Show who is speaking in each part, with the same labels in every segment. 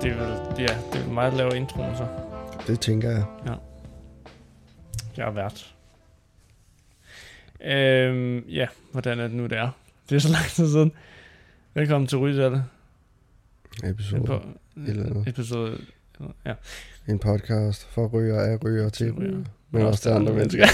Speaker 1: det er vel mig, der laver introen så.
Speaker 2: Det tænker jeg.
Speaker 1: Ja. Jeg er vært. Ja, hvordan er det nu, det er? Det er så lang tid siden. Velkommen til Rygesalle. Episode, ja.
Speaker 2: En podcast for ryger, af ryger, til ryger. Men også til andre mennesker.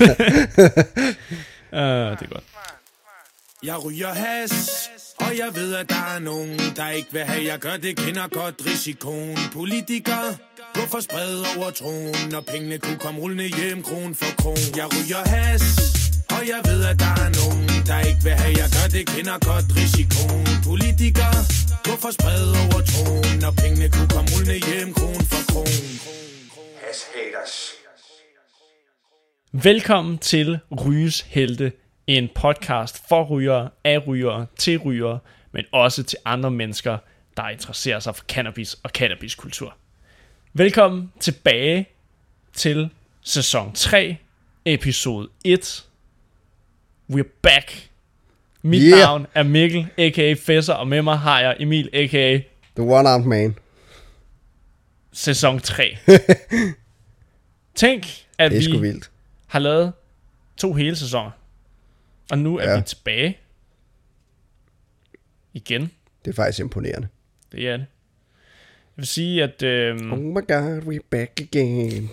Speaker 1: Det er godt.
Speaker 3: Jeg ryger has, og jeg ved, at der er nogen, der ikke vil have, jeg gør det, kender godt risikoen. Politikere, hvorfor sprede over troen, når pengene kunne komme rullende hjem, kron for kron. Jeg ryger has, og jeg ved, at der er nogen, der ikke vil have, jeg gør det, kender godt risikoen. Politikere, hvorfor sprede over troen, når pengene kunne komme rullende hjem, kron for kron. Has haters.
Speaker 1: Velkommen til Ryges Helte, en podcast for rygere, af rygere, til rygere, men også til andre mennesker, der interesserer sig for cannabis og cannabiskultur. Velkommen tilbage til sæson 3, episode 1. We're back. Mit navn er Mikkel, a.k.a. Fesser, og med mig har jeg Emil, a.k.a.
Speaker 2: The One-Armed Man.
Speaker 1: Sæson 3. Tænk, at vi har lavet 2 hele sæsoner. Og nu er vi tilbage. Igen.
Speaker 2: Det er faktisk imponerende.
Speaker 1: Det er det. Jeg vil sige, at...
Speaker 2: Oh my god, we're back again.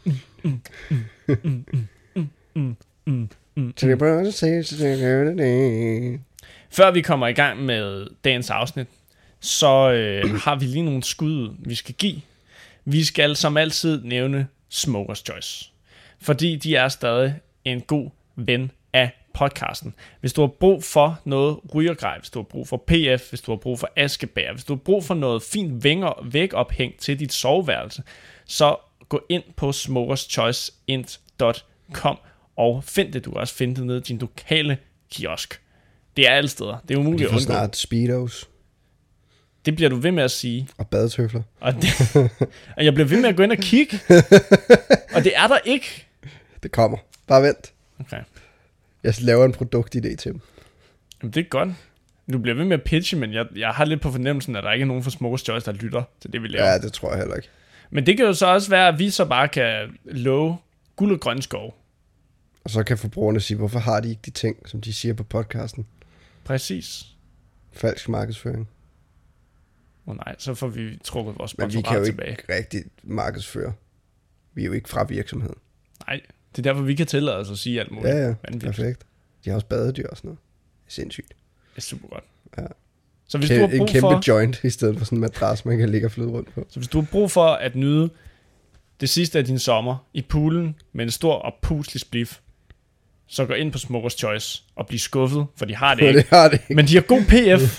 Speaker 1: Før vi kommer i gang med dagens afsnit, så har vi lige nogle skud, vi skal give. Vi skal som altid nævne Smokers Choice, fordi de er stadig en god ven af podcasten. Hvis du har brug for noget rygergrej, hvis du har brug for PF, hvis du har brug for askebær, hvis du har brug for noget fint vægophæng til dit soveværelse, så gå ind på smokerschoiceint.com og find det. Du kan også finde det nede i din lokale kiosk. Det er alle steder. Det er umuligt at undgå.
Speaker 2: Snart Speedos.
Speaker 1: Det bliver du ved med at sige.
Speaker 2: Og badetøfler.
Speaker 1: Og jeg bliver ved med at gå ind og kigge. Og det er der ikke.
Speaker 2: Det kommer. Bare vent.
Speaker 1: Okay.
Speaker 2: Jeg laver en produktidé til dem.
Speaker 1: Jamen, det er godt. Du bliver ved med at pitche, men jeg har lidt på fornemmelsen, at der ikke er nogen fra Smokers Choice, der lytter til det, vi laver.
Speaker 2: Ja, det tror jeg heller ikke.
Speaker 1: Men det kan jo så også være, at vi så bare kan love guld og grøn skov.
Speaker 2: Og så kan forbrugerne sige, hvorfor har de ikke de ting, som de siger på podcasten?
Speaker 1: Præcis.
Speaker 2: Falsk markedsføring.
Speaker 1: Nej, så får vi trukket vores
Speaker 2: sponsorat tilbage. Men vi kan jo tilbage. Ikke rigtig markedsføre. Vi er jo ikke fra virksomheden.
Speaker 1: Nej, det er derfor, vi kan tillade os at sige alt muligt.
Speaker 2: Ja, perfekt. De har også badedyr og sådan noget. Det er sindssygt.
Speaker 1: Det er super godt.
Speaker 2: Ja.
Speaker 1: Så hvis du har brug
Speaker 2: en kæmpe joint i stedet for sådan en madras, man kan ligge og flyde rundt på.
Speaker 1: Så hvis du har brug for at nyde det sidste af din sommer i poolen med en stor og puslig spliff, så gå ind på Smokers Choice og bliv skuffet, for de har det ikke. Men de har god PF.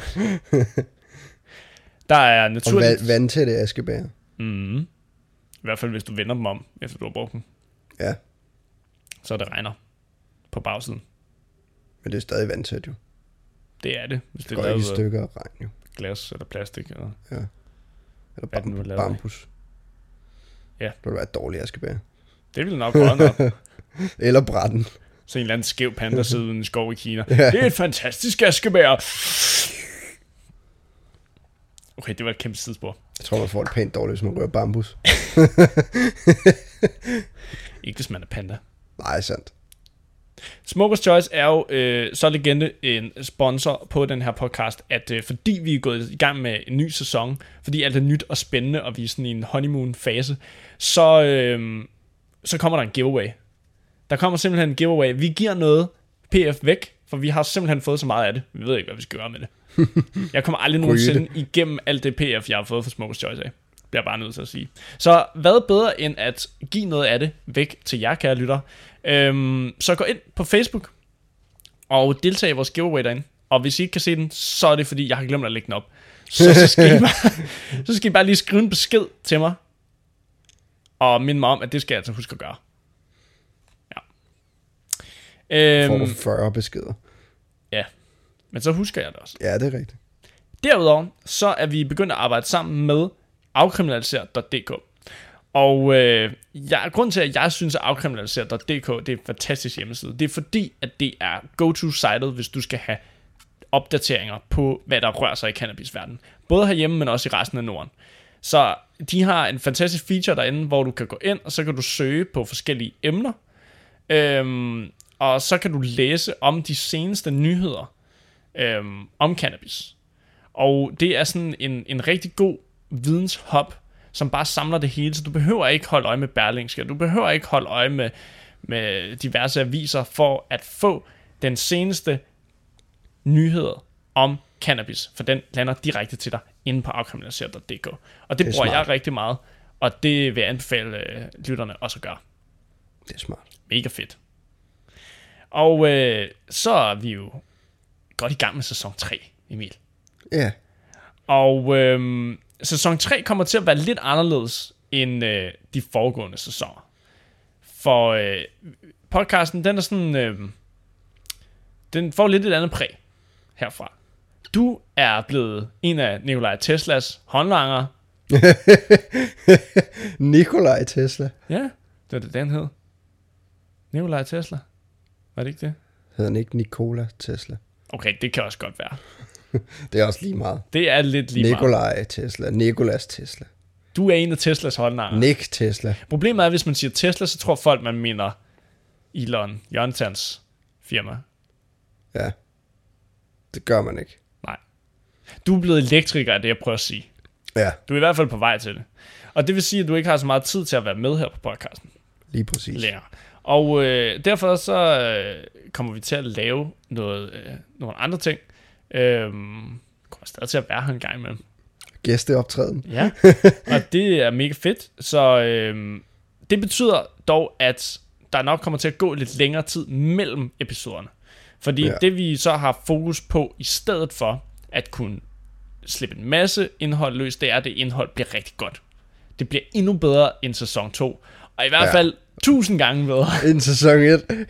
Speaker 1: Der er naturligt...
Speaker 2: Og vandtætte askebær.
Speaker 1: I hvert fald hvis du vender dem om, efter du har brugt dem.
Speaker 2: Ja.
Speaker 1: Så det regner på bagsiden.
Speaker 2: Men det er stadig vandtæt jo.
Speaker 1: Det er det. Hvis det
Speaker 2: går ikke i stykker af regn jo.
Speaker 1: Glas eller plastik. Eller,
Speaker 2: eller bambus.
Speaker 1: Ja.
Speaker 2: Det ville være et dårligt askebær.
Speaker 1: Det ville nok godt nok.
Speaker 2: Eller brætten.
Speaker 1: Så en eller anden skæv panda sidder uden en skov i Kina. Ja. Det er et fantastisk askebær. Okay, det var et kæmpe sidespor. Jeg
Speaker 2: tror, man får det pænt dårligt, hvis man rører bambus.
Speaker 1: Ikke hvis man er panda.
Speaker 2: Nej, sandt.
Speaker 1: Smokers Choice er jo så legende en sponsor på den her podcast, at fordi vi er gået i gang med en ny sæson, fordi alt er nyt og spændende, og vi er sådan i en honeymoon-fase, så kommer der en giveaway. Der kommer simpelthen en giveaway. Vi giver noget PF væk, for vi har simpelthen fået så meget af det. Vi ved ikke, hvad vi skal gøre med det. Jeg kommer aldrig nogensinde igennem alt det PF, jeg har fået fra Smokers Choice af. Det er bare nødt til at sige. Så hvad bedre end at give noget af det væk til jer, kære lytter. Så gå ind på Facebook og deltag i vores giveaway derinde. Og hvis I ikke kan se den, så er det fordi, jeg har glemt at lægge den op. Så skal I bare lige skrive en besked til mig. Og minde mig om, at det skal jeg altså huske at gøre. Ja.
Speaker 2: Får du 40 beskeder?
Speaker 1: Ja. Men så husker jeg det også.
Speaker 2: Ja, det er rigtigt.
Speaker 1: Derudover, så er vi begyndt at arbejde sammen med afkriminaliser.dk. Og grund til, at jeg synes, at afkriminaliser.dk det er en fantastisk hjemmeside, det er fordi, at det er go-to-sitet, hvis du skal have opdateringer på, hvad der rører sig i cannabisverdenen. Både herhjemme, men også i resten af Norden. Så de har en fantastisk feature derinde, hvor du kan gå ind, og så kan du søge på forskellige emner. Og så kan du læse om de seneste nyheder om cannabis. Og det er sådan en rigtig god videnshub, som bare samler det hele, så du behøver ikke holde øje med Berlingske, du behøver ikke holde øje med diverse aviser for at få den seneste nyheder om cannabis, for den lander direkte til dig inde på afkriminaliseret.dk. Og det bruger jeg rigtig meget, og det vil jeg anbefale lytterne også at gøre.
Speaker 2: Det er smart.
Speaker 1: Mega fedt. Og så er vi jo godt i gang med sæson 3, Emil.
Speaker 2: Ja. Yeah.
Speaker 1: Og sæson 3 kommer til at være lidt anderledes end de foregående sæsoner. For podcasten, den er sådan... den får lidt et andet præg herfra. Du er blevet en af Nikolaj Teslas håndlanger.
Speaker 2: Nikolaj Tesla.
Speaker 1: Ja, det var det, den hed. Nikolaj Tesla. Var det ikke det?
Speaker 2: Hedder han ikke Nikola Tesla?
Speaker 1: Okay, det kan også godt være.
Speaker 2: Det er også lige meget.
Speaker 1: Det er lidt lige
Speaker 2: Nikolaj
Speaker 1: meget.
Speaker 2: Tesla. Nikolas Tesla.
Speaker 1: Du er en af Teslas håndlanger.
Speaker 2: Nick Tesla.
Speaker 1: Problemet er, hvis man siger Tesla, så tror folk, man mener Elon Jonathans firma.
Speaker 2: Ja. Det gør man ikke.
Speaker 1: Nej. Du er blevet elektriker, er det jeg prøver at sige.
Speaker 2: Ja.
Speaker 1: Du er i hvert fald på vej til det. Og det vil sige, at du ikke har så meget tid til at være med her på podcasten.
Speaker 2: Lige præcis.
Speaker 1: Længere. Og derfor så kommer vi til at lave nogle andre ting. Kommer stadig til at være her en gang imellem.
Speaker 2: Gæsteoptræden.
Speaker 1: Ja, og det er mega fedt. Så det betyder dog, at der nok kommer til at gå lidt længere tid mellem episoderne. Fordi det vi så har fokus på, i stedet for at kunne slippe en masse indhold løs, det er, at det indhold bliver rigtig godt. Det bliver endnu bedre end sæson 2. Og i hvert fald 1000 gange bedre.
Speaker 2: End sæson 1.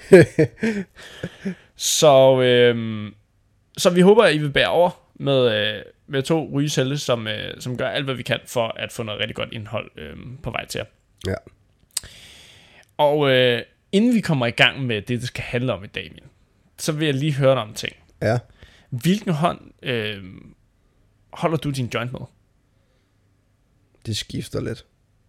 Speaker 1: Så vi håber, at I vil bære over med 2 rygesælge, som gør alt, hvad vi kan for at få noget rigtig godt indhold på vej til jer.
Speaker 2: Ja.
Speaker 1: Og inden vi kommer i gang med det skal handle om i dag, Emil, så vil jeg lige høre dig om ting.
Speaker 2: Ja.
Speaker 1: Hvilken hånd holder du din joint med?
Speaker 2: Det skifter lidt.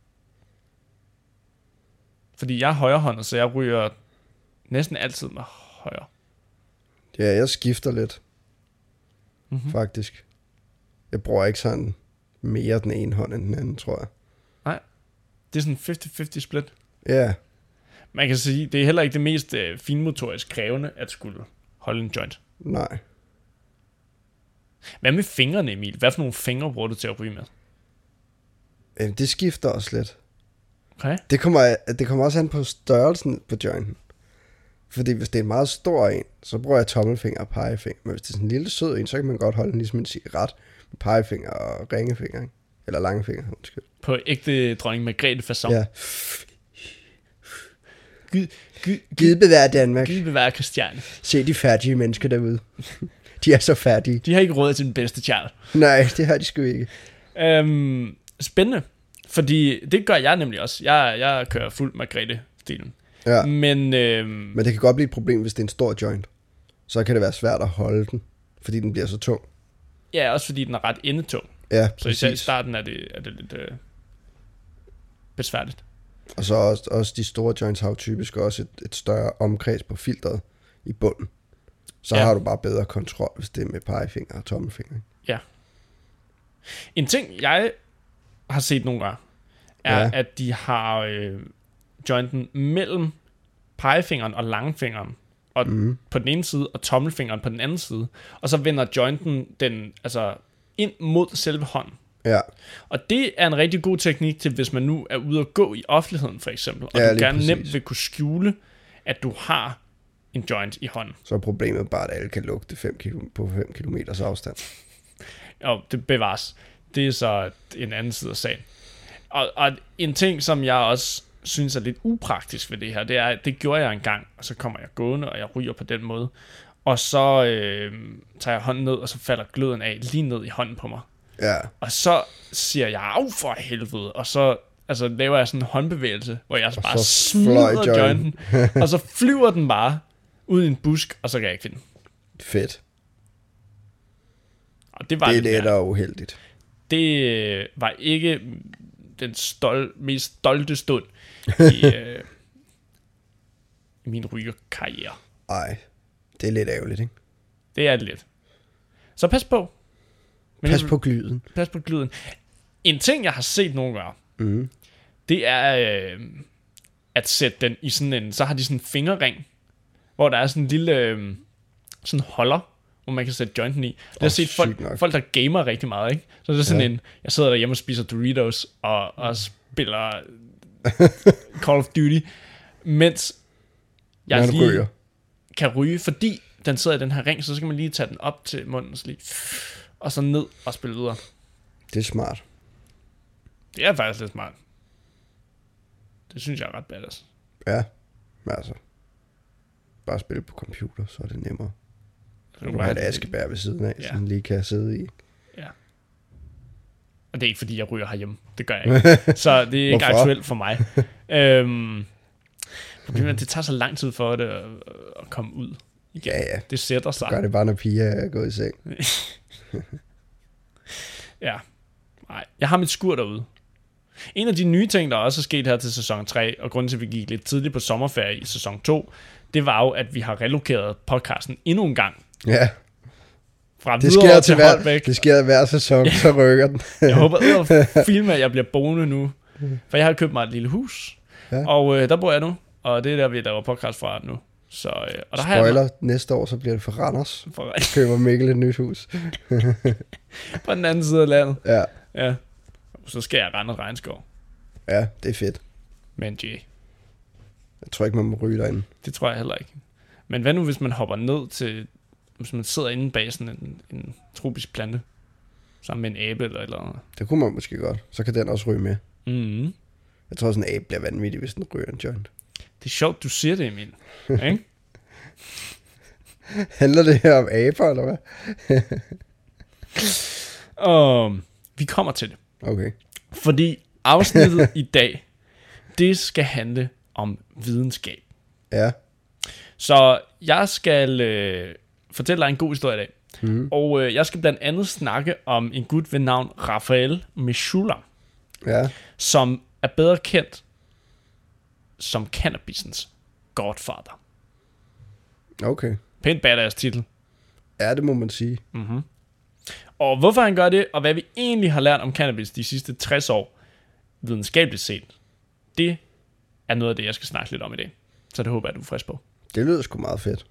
Speaker 1: Fordi jeg er højrehåndet, så jeg ryger næsten altid med højre.
Speaker 2: Ja, jeg skifter lidt. Faktisk. Jeg bruger ikke sådan mere den ene hånd end den anden, tror jeg.
Speaker 1: Nej. Det er sådan 50-50 split.
Speaker 2: Ja.
Speaker 1: Man kan sige, det er heller ikke det mest finmotorisk krævende at skulle holde en joint.
Speaker 2: Nej.
Speaker 1: Hvad med fingrene, Emil? Hvad for nogle fingre bruger du til at ryge med?
Speaker 2: Det skifter også lidt.
Speaker 1: Okay.
Speaker 2: Det kommer også an på størrelsen på jointen. Fordi hvis det er en meget stor en, så bruger jeg tommelfinger og pegefinger. Men hvis det er sådan en lille sød en, så kan man godt holde den ligesom en cigaret med pegefinger og ringefinger. Ikke? Eller langefinger, undskyld.
Speaker 1: På ægte dronning Margrethe facon.
Speaker 2: Ja. Gud bevære Danmark.
Speaker 1: Gud bevære Christiane.
Speaker 2: Se de færdige mennesker derude. De er så færdige.
Speaker 1: De har ikke råd til den bedste Charles.
Speaker 2: Nej, det har de sgu ikke.
Speaker 1: Spændende. Fordi det gør jeg nemlig også. Jeg kører fuld Margrethe-stilen.
Speaker 2: Ja.
Speaker 1: Men
Speaker 2: det kan godt blive et problem, hvis det er en stor joint. Så kan det være svært at holde den, fordi den bliver så tung.
Speaker 1: Ja, også fordi den er ret endetung.
Speaker 2: Ja,
Speaker 1: så især i starten er det lidt besværligt.
Speaker 2: Og så også de store joints har jo typisk også et større omkreds på filteret i bunden. Så har du bare bedre kontrol, hvis det er med pegefinger og tommelfinger.
Speaker 1: Ja. En ting, jeg har set nogle gange, er, at de har jointen mellem pegefingeren og langfingeren og på den ene side, og tommelfingeren på den anden side. Og så vender jointen ind mod selve hånden.
Speaker 2: Ja.
Speaker 1: Og det er en rigtig god teknik til, hvis man nu er ude at gå i offentligheden, for eksempel. Og du gerne nemt vil kunne skjule, at du har en joint i hånden.
Speaker 2: Så er problemet bare, at alle kan lugte 5 kilometers afstand.
Speaker 1: Og det bevares. Det er så en anden side af sagen. Og en ting, som jeg også synes er lidt upraktisk ved det her, det er, at det gjorde jeg engang, og så kommer jeg gående, og jeg ryger på den måde. Og så tager jeg hånden ned, og så falder gløden af lige ned i hånden på mig.
Speaker 2: Ja.
Speaker 1: Og så siger jeg, af for helvede, og så laver jeg sådan en håndbevægelse, hvor jeg bare smider jointen, og så flyver den bare ud i en busk, og så kan jeg ikke finde den.
Speaker 2: Fedt.
Speaker 1: Og det var
Speaker 2: det er lidt og uheldigt.
Speaker 1: Det var ikke den mest stolte stund i min rygerkarriere.
Speaker 2: Ej, det er lidt ærgerligt, ikke?
Speaker 1: Det er det lidt. Så pas på.
Speaker 2: Pas på glyden.
Speaker 1: Pas på glyden. En ting, jeg har set nogen gøre, det er at sætte den i sådan en, så har de sådan en fingerring, hvor der er sådan en lille sådan holder, hvor man kan sætte jointen i. Det har set folk, der gamer rigtig meget, ikke? Så det er sådan en, jeg sidder derhjemme og spiser Doritos, og spiller Call of Duty, mens jeg lige kan ryge, fordi den sidder i den her ring, så skal man lige tage den op til munden, og så ned og spille videre.
Speaker 2: Det er smart.
Speaker 1: Det er faktisk lidt smart. Det synes jeg er ret badass.
Speaker 2: Ja, men altså, bare spille på computer, så er det nemmere. Så du kan have et askebær ved siden af, som lige kan sidde i.
Speaker 1: Ja. Og det er ikke fordi, jeg ryger herhjemme. Det gør jeg ikke. Så det er ikke aktuelt for mig. Problemet det tager så lang tid for det at komme ud igen.
Speaker 2: Ja.
Speaker 1: Det sætter sig.
Speaker 2: Du gør det bare, når piger er gået i seng.
Speaker 1: Ja. Nej, jeg har mit skur derude. En af de nye ting, der også er sket her til sæson 3, og grunden til, at vi gik lidt tidligt på sommerferie i sæson 2, det var jo, at vi har relokeret podcasten endnu en gang.
Speaker 2: Ja.
Speaker 1: Fra det sker til Holbæk.
Speaker 2: Det sker hver sæson, så rykker den.
Speaker 1: Jeg håber, at jeg bliver boende nu. For jeg har købt mig et lille hus. Ja. Og der bor jeg nu. Og det er der, vi laver podcast fra nu. Så, og der
Speaker 2: spoiler, næste år, så bliver det for Randers. Køber Mikkel et nyt hus.
Speaker 1: På den anden side af landet.
Speaker 2: Ja.
Speaker 1: Så skal jeg rende regnskov.
Speaker 2: Ja, det er fedt.
Speaker 1: Men Jay.
Speaker 2: Jeg tror ikke, man må ryge derinde.
Speaker 1: Det tror jeg heller ikke. Men hvad nu, hvis man hopper ned til... Hvis man sidder inde bag sådan en tropisk plante, sammen med en abe eller et eller andet.
Speaker 2: Det kunne man måske godt. Så kan den også ryge med.
Speaker 1: Mm-hmm.
Speaker 2: Jeg tror, sådan en abe bliver vanvittig, hvis den ryger en joint.
Speaker 1: Det er sjovt, du siger det, Emil. Ikke?
Speaker 2: Handler det her om aber, eller hvad?
Speaker 1: Vi kommer til det.
Speaker 2: Okay.
Speaker 1: Fordi afsnittet i dag, det skal handle om videnskab.
Speaker 2: Ja.
Speaker 1: Så jeg skal fortælle dig en god historie i dag. Og jeg skal blandt andet snakke om en gut ved navn Raphael Mechoulam.
Speaker 2: Ja.
Speaker 1: Som er bedre kendt som cannabisens godfather.
Speaker 2: Okay.
Speaker 1: Pænt badass titel.
Speaker 2: Ja, det må man sige.
Speaker 1: Mm-hmm. Og hvorfor han gør det, og hvad vi egentlig har lært om cannabis de sidste 60 år, videnskabeligt set, det er noget af det, jeg skal snakke lidt om i dag. Så det håber jeg, du er frisk på.
Speaker 2: Det lyder sgu meget fedt.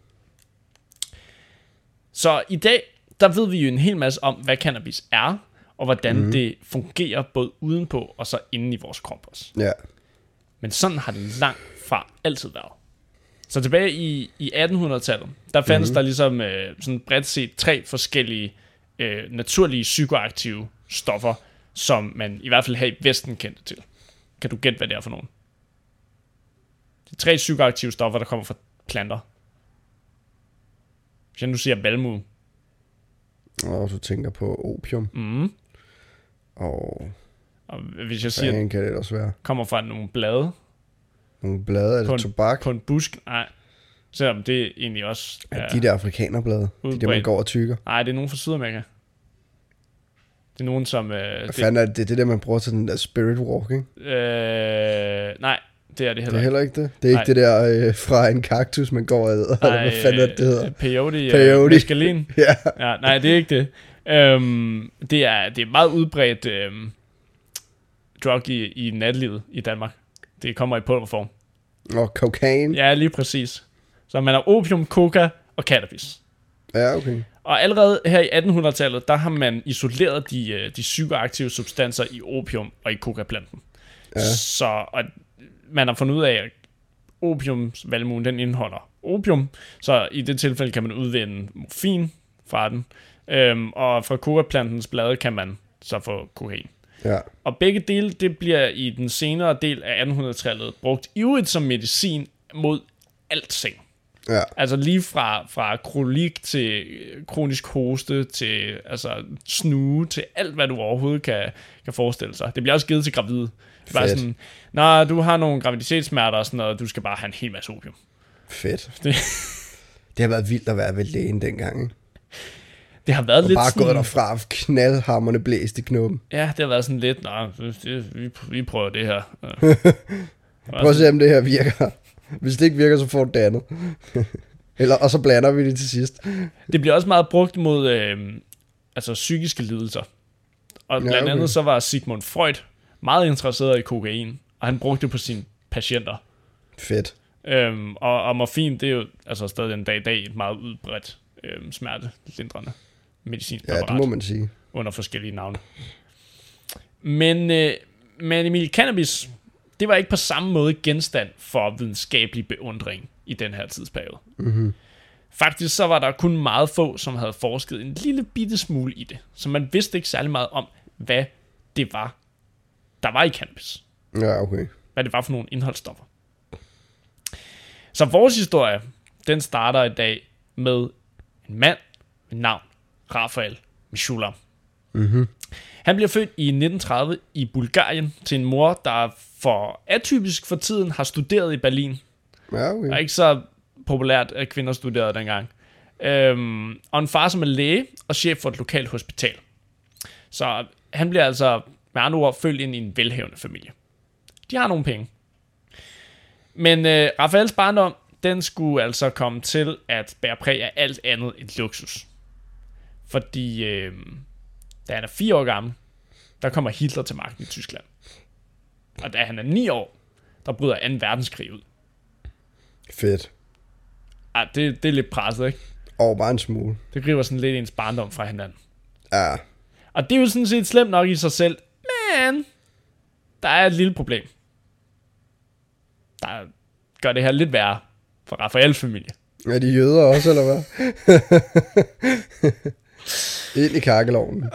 Speaker 1: Så i dag, der ved vi jo en hel masse om, hvad cannabis er, og hvordan det fungerer både udenpå og så inde i vores krop også.
Speaker 2: Ja.
Speaker 1: Men sådan har det langt fra altid været. Så tilbage i 1800-tallet, der fandtes der ligesom sådan bredt set 3 forskellige naturlige psykoaktive stoffer, som man i hvert fald her i Vesten kendte til. Kan du gætte, hvad det er for nogen? De 3 psykoaktive stoffer, der kommer fra planter. Hvis jeg nu siger valmue.
Speaker 2: Og du tænker på opium. Og
Speaker 1: hvis jeg siger,
Speaker 2: kan det også være?
Speaker 1: Kommer fra nogle blade.
Speaker 2: Nogle blade, er det tobak?
Speaker 1: På en busk, nej. Selvom det egentlig også
Speaker 2: er de der afrikanerblade, de der man går og tykker.
Speaker 1: Nej, det er nogen fra Sydamerika. Det er nogen som...
Speaker 2: Hvad fanden er det der man bruger til den der spirit walking?
Speaker 1: Nej, det er det heller ikke.
Speaker 2: Det er heller ikke det? Det er ikke det der fra en kaktus, man går og æder, eller hvad fanden er det hedder?
Speaker 1: Peyote. Mescalin.
Speaker 2: Ja.
Speaker 1: Ja. Nej, det er ikke det. Det er meget udbredt drug i natlivet i Danmark. Det kommer i pulverform.
Speaker 2: Og cocaine.
Speaker 1: Ja, lige præcis. Så man har opium, coca og cannabis.
Speaker 2: Ja, okay.
Speaker 1: Og allerede her i 1800-tallet, der har man isoleret de psykoaktive substanser i opium og i coca-planten.
Speaker 2: Ja. Så
Speaker 1: man har fundet ud af, at opiumsvalmuen, den indeholder opium. Så i det tilfælde kan man udvinde morfin fra den. Og fra coca-plantens blade kan man så få kokain.
Speaker 2: Ja.
Speaker 1: Og begge dele, det bliver i den senere del af 1800-tallet brugt ivrigt som medicin mod alting.
Speaker 2: Ja.
Speaker 1: Altså lige fra kronik til kronisk hoste til altså snue til alt hvad du overhovedet kan forestille sig. Det bliver også givet til gravide. Det er sådan, når du har nogle graviditetssmerter og sådan noget, du skal bare have en hel masse opium.
Speaker 2: Fedt. Det har været vildt at være ved lægen dengang, ikke?
Speaker 1: Det har været
Speaker 2: og
Speaker 1: lidt
Speaker 2: bare
Speaker 1: sådan...
Speaker 2: gået derfra og knaldhammerne blæst i knoppen.
Speaker 1: Ja, det har været sådan lidt, vi prøver det her.
Speaker 2: Prøv at se, om det her virker. Hvis det ikke virker, så får du det andet. Og så blander vi det til sidst.
Speaker 1: Det bliver også meget brugt mod psykiske lidelser. Og blandt andet så var Sigmund Freud meget interesseret i kokain, og han brugte det på sine patienter.
Speaker 2: Fedt.
Speaker 1: Og morfin, det er jo altså stadig den dag i dag et meget udbredt smertelindrende medicinsk præparat.
Speaker 2: Ja, det må man sige.
Speaker 1: Under forskellige navne. Men Emil, cannabis, det var ikke på samme måde genstand for videnskabelig beundring i den her tidsperiode.
Speaker 2: Mm-hmm.
Speaker 1: Faktisk så var der kun meget få, som havde forsket en lille bitte smule i det. Så man vidste ikke særlig meget om, hvad det var, der var i cannabis.
Speaker 2: Ja, okay.
Speaker 1: Hvad det var for nogle indholdsstoffer. Så vores historie, den starter i dag med en mand med navn Rafael Mishulam.
Speaker 2: Mm-hmm.
Speaker 1: Han bliver født i 1930 i Bulgarien til en mor, der for atypisk for tiden har studeret i Berlin.
Speaker 2: Ja, okay.
Speaker 1: Det er ikke så populært, at kvinder studerede dengang. Og en far, som er læge og chef for et lokalt hospital. Så han bliver altså med andre ord født ind i en velhavende familie. De har nogle penge. Men Rafaels barndom, den skulle altså komme til at bære præg af alt andet end luksus. Fordi da han er 4 år gammel, der kommer Hitler til magten i Tyskland. Og da han er 9 år, der bryder 2. verdenskrig ud.
Speaker 2: Fedt.
Speaker 1: Ah, det er lidt presset, ikke?
Speaker 2: Bare en smule.
Speaker 1: Det griber sådan lidt ens barndom fra hinanden.
Speaker 2: Ja.
Speaker 1: Og det er jo sådan set slemt nok i sig selv. Men der er et lille problem. Der gør det her lidt værre for Rafaels familie.
Speaker 2: Er de jøder også, eller hvad? Ind i kakkelovnen.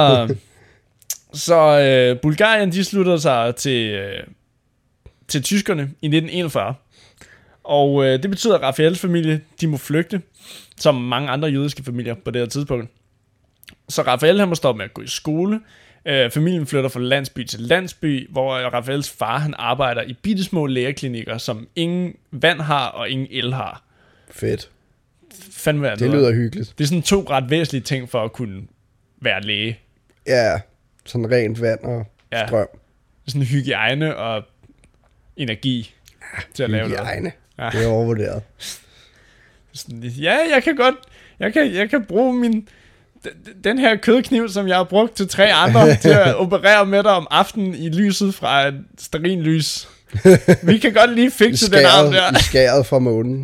Speaker 1: Så Bulgarien, de sluttede sig til tyskerne i 1941. Og det betyder, at Rafaels familie, de må flygte, som mange andre jødiske familier på det her tidspunkt. Så Rafael, han må stoppe med at gå i skole. Familien flytter fra landsby til landsby, hvor Rafaels far, han arbejder i bittesmå lægeklinikker, som ingen vand har og ingen el har.
Speaker 2: Fedt.
Speaker 1: Fandme
Speaker 2: det lyder hyggeligt.
Speaker 1: Det er sådan 2 ret væsentlige ting for at kunne være læge.
Speaker 2: Ja, sådan rent vand og strøm.
Speaker 1: Sådan hygiejne og energi til at lave noget.
Speaker 2: Hygiejne, det er overvurderet.
Speaker 1: Ja, jeg kan godt, jeg kan bruge den her kødkniv, som jeg har brugt til 3 andre, til at operere med dig om aftenen i lyset fra et stearinlys. Vi kan godt lige fikse den arm der.
Speaker 2: I skæret fra månen.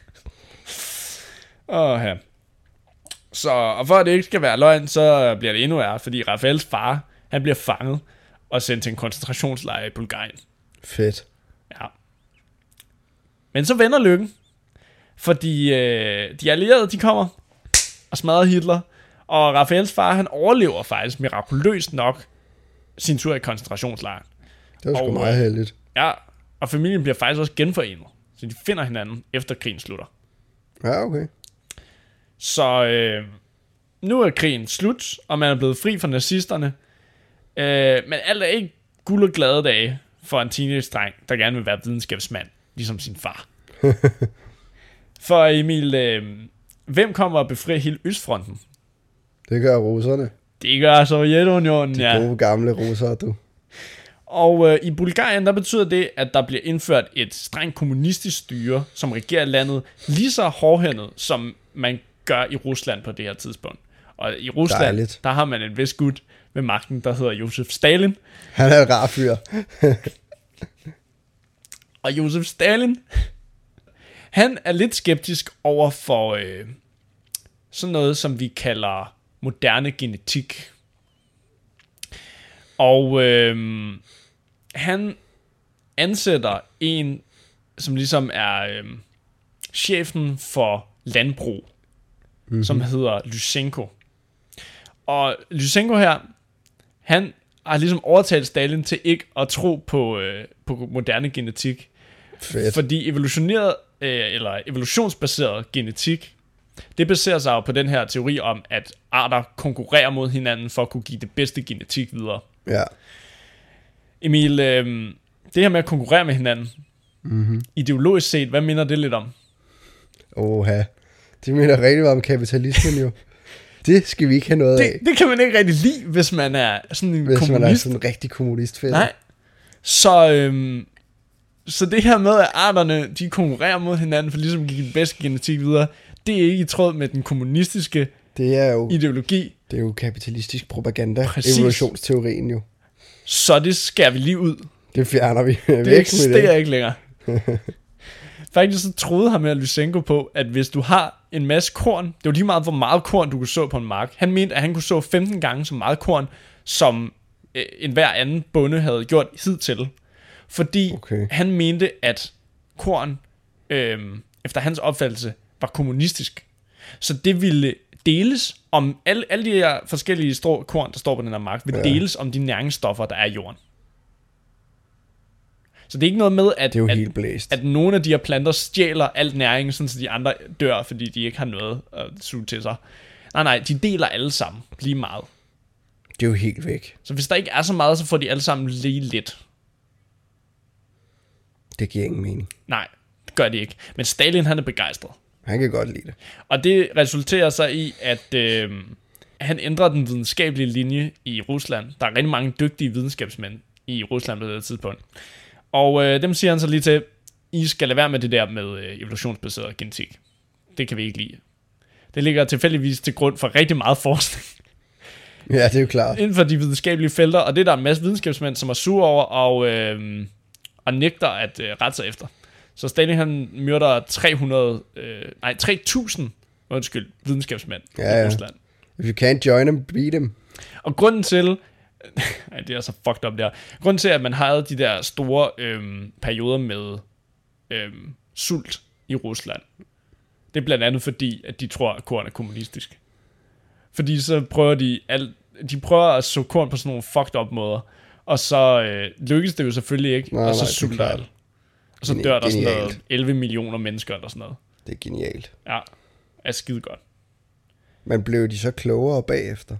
Speaker 1: Ja. Så, og for at det ikke skal være løgn, så bliver det endnu værre, fordi Rafaels far, han bliver fanget og sendt til en koncentrationslejr i Bulgarien.
Speaker 2: Fedt.
Speaker 1: Ja. Men så vender lykken, fordi de allierede, de kommer og smadrer Hitler, og Rafaels far, han overlever faktisk mirakuløst nok sin tur i koncentrationslejren.
Speaker 2: Det var sgu meget heldigt.
Speaker 1: Ja, og familien bliver faktisk også genforenet, så de finder hinanden efter krigen slutter.
Speaker 2: Ja, okay.
Speaker 1: Så nu er krigen slut, og man er blevet fri fra nazisterne. Men alt er ikke guld og glade dage for en teenage-dreng, der gerne vil være videnskabsmand, ligesom sin far. For Emil, hvem kommer og befrier hele Østfronten?
Speaker 2: Det gør russerne.
Speaker 1: Det gør Sovjetunionen,
Speaker 2: ja. De gode gamle russere, du.
Speaker 1: Og i Bulgarien, der betyder det, at der bliver indført et strengt kommunistisk styre, som regerer landet lige så hårdhændet, som man gør i Rusland på det her tidspunkt. Og i Rusland, dejligt. Der har man en vis gut ved magten, der hedder Josef Stalin.
Speaker 2: Han er en rar fyr.
Speaker 1: Og Josef Stalin, han er lidt skeptisk over for sådan noget, som vi kalder moderne genetik. Og han ansætter en, som ligesom er chefen for landbrug, som hedder Lysenko. Og Lysenko her, han har ligesom overtalt Stalin til ikke at tro på moderne genetik.
Speaker 2: Fedt.
Speaker 1: Fordi evolutionsbaseret genetik, det baserer sig jo på den her teori om, at arter konkurrerer mod hinanden for at kunne give det bedste genetik videre.
Speaker 2: Ja.
Speaker 1: Emil, det her med at konkurrere med hinanden, ideologisk set, hvad minder det lidt om?
Speaker 2: Det minder rigtig meget om kapitalismen jo. Det skal vi ikke have noget af.
Speaker 1: Det kan man ikke rigtig lide, hvis man er sådan en
Speaker 2: Hvis
Speaker 1: kommunist.
Speaker 2: man er sådan en rigtig kommunistfælde.
Speaker 1: Nej. Så det her med, at arterne, de konkurrerer mod hinanden, for ligesom at give den bedste genetik videre, det er ikke i tråd med den kommunistiske
Speaker 2: Det er jo,
Speaker 1: ideologi.
Speaker 2: det er jo kapitalistisk propaganda.
Speaker 1: Præcis.
Speaker 2: Evolutionsteorien jo.
Speaker 1: Så det skærer vi lige ud.
Speaker 2: Det fjerner vi.
Speaker 1: Det eksisterer ikke længere. Faktisk så troede ham her Lysenko på, at hvis du har en masse korn, det var lige meget, hvor meget korn du kunne så på en mark. Han mente, at han kunne så 15 gange så meget korn, som enhver anden bonde havde gjort hidtil. Fordi han mente, at korn, efter hans opfattelse, var kommunistisk. Så det ville deles om, alle de her forskellige korn, der står på den her mark, vil deles om de næringsstoffer, der er i jorden. Så det er ikke noget med, at,
Speaker 2: det er jo helt blæst.
Speaker 1: At nogle af de her planter stjæler alt næring, sådan så de andre dør, fordi de ikke har noget at suge til sig. Nej, de deler alle sammen lige meget.
Speaker 2: Det er jo helt væk.
Speaker 1: Så hvis der ikke er så meget, så får de alle sammen lige lidt.
Speaker 2: Det giver ingen mening.
Speaker 1: Nej, det gør de ikke. Men Stalin, han er begejstret.
Speaker 2: Han kan godt lide det.
Speaker 1: Og det resulterer så i, at han ændrer den videnskabelige linje i Rusland. Der er rigtig mange dygtige videnskabsmænd i Rusland på det tidspunkt. Og dem siger han så lige til, I skal lade være med det der med evolutionsbaseret genetik. Det kan vi ikke lide. Det ligger tilfældigvis til grund for rigtig meget forskning.
Speaker 2: Ja, det er jo klart.
Speaker 1: Inden for de videnskabelige felter, og det er der en masse videnskabsmænd, som er sure over og nægter at rette sig efter. Så Stalin han myrder 3.000 videnskabsmænd i Rusland.
Speaker 2: If you can't join them, beat them.
Speaker 1: Og grunden til, det er så fucked up der. Grunden til, at man havde de der store perioder med sult i Rusland, det er blandt andet fordi, at de tror, at korn er kommunistisk. Fordi så prøver de prøver at så korn på sådan nogle fucked up måder, og så lykkes det jo selvfølgelig ikke, og så sulter alle. Og så dør der sådan noget 11 millioner mennesker eller sådan noget.
Speaker 2: Det er genialt.
Speaker 1: Ja, er skide godt.
Speaker 2: Men blev de så klogere bagefter?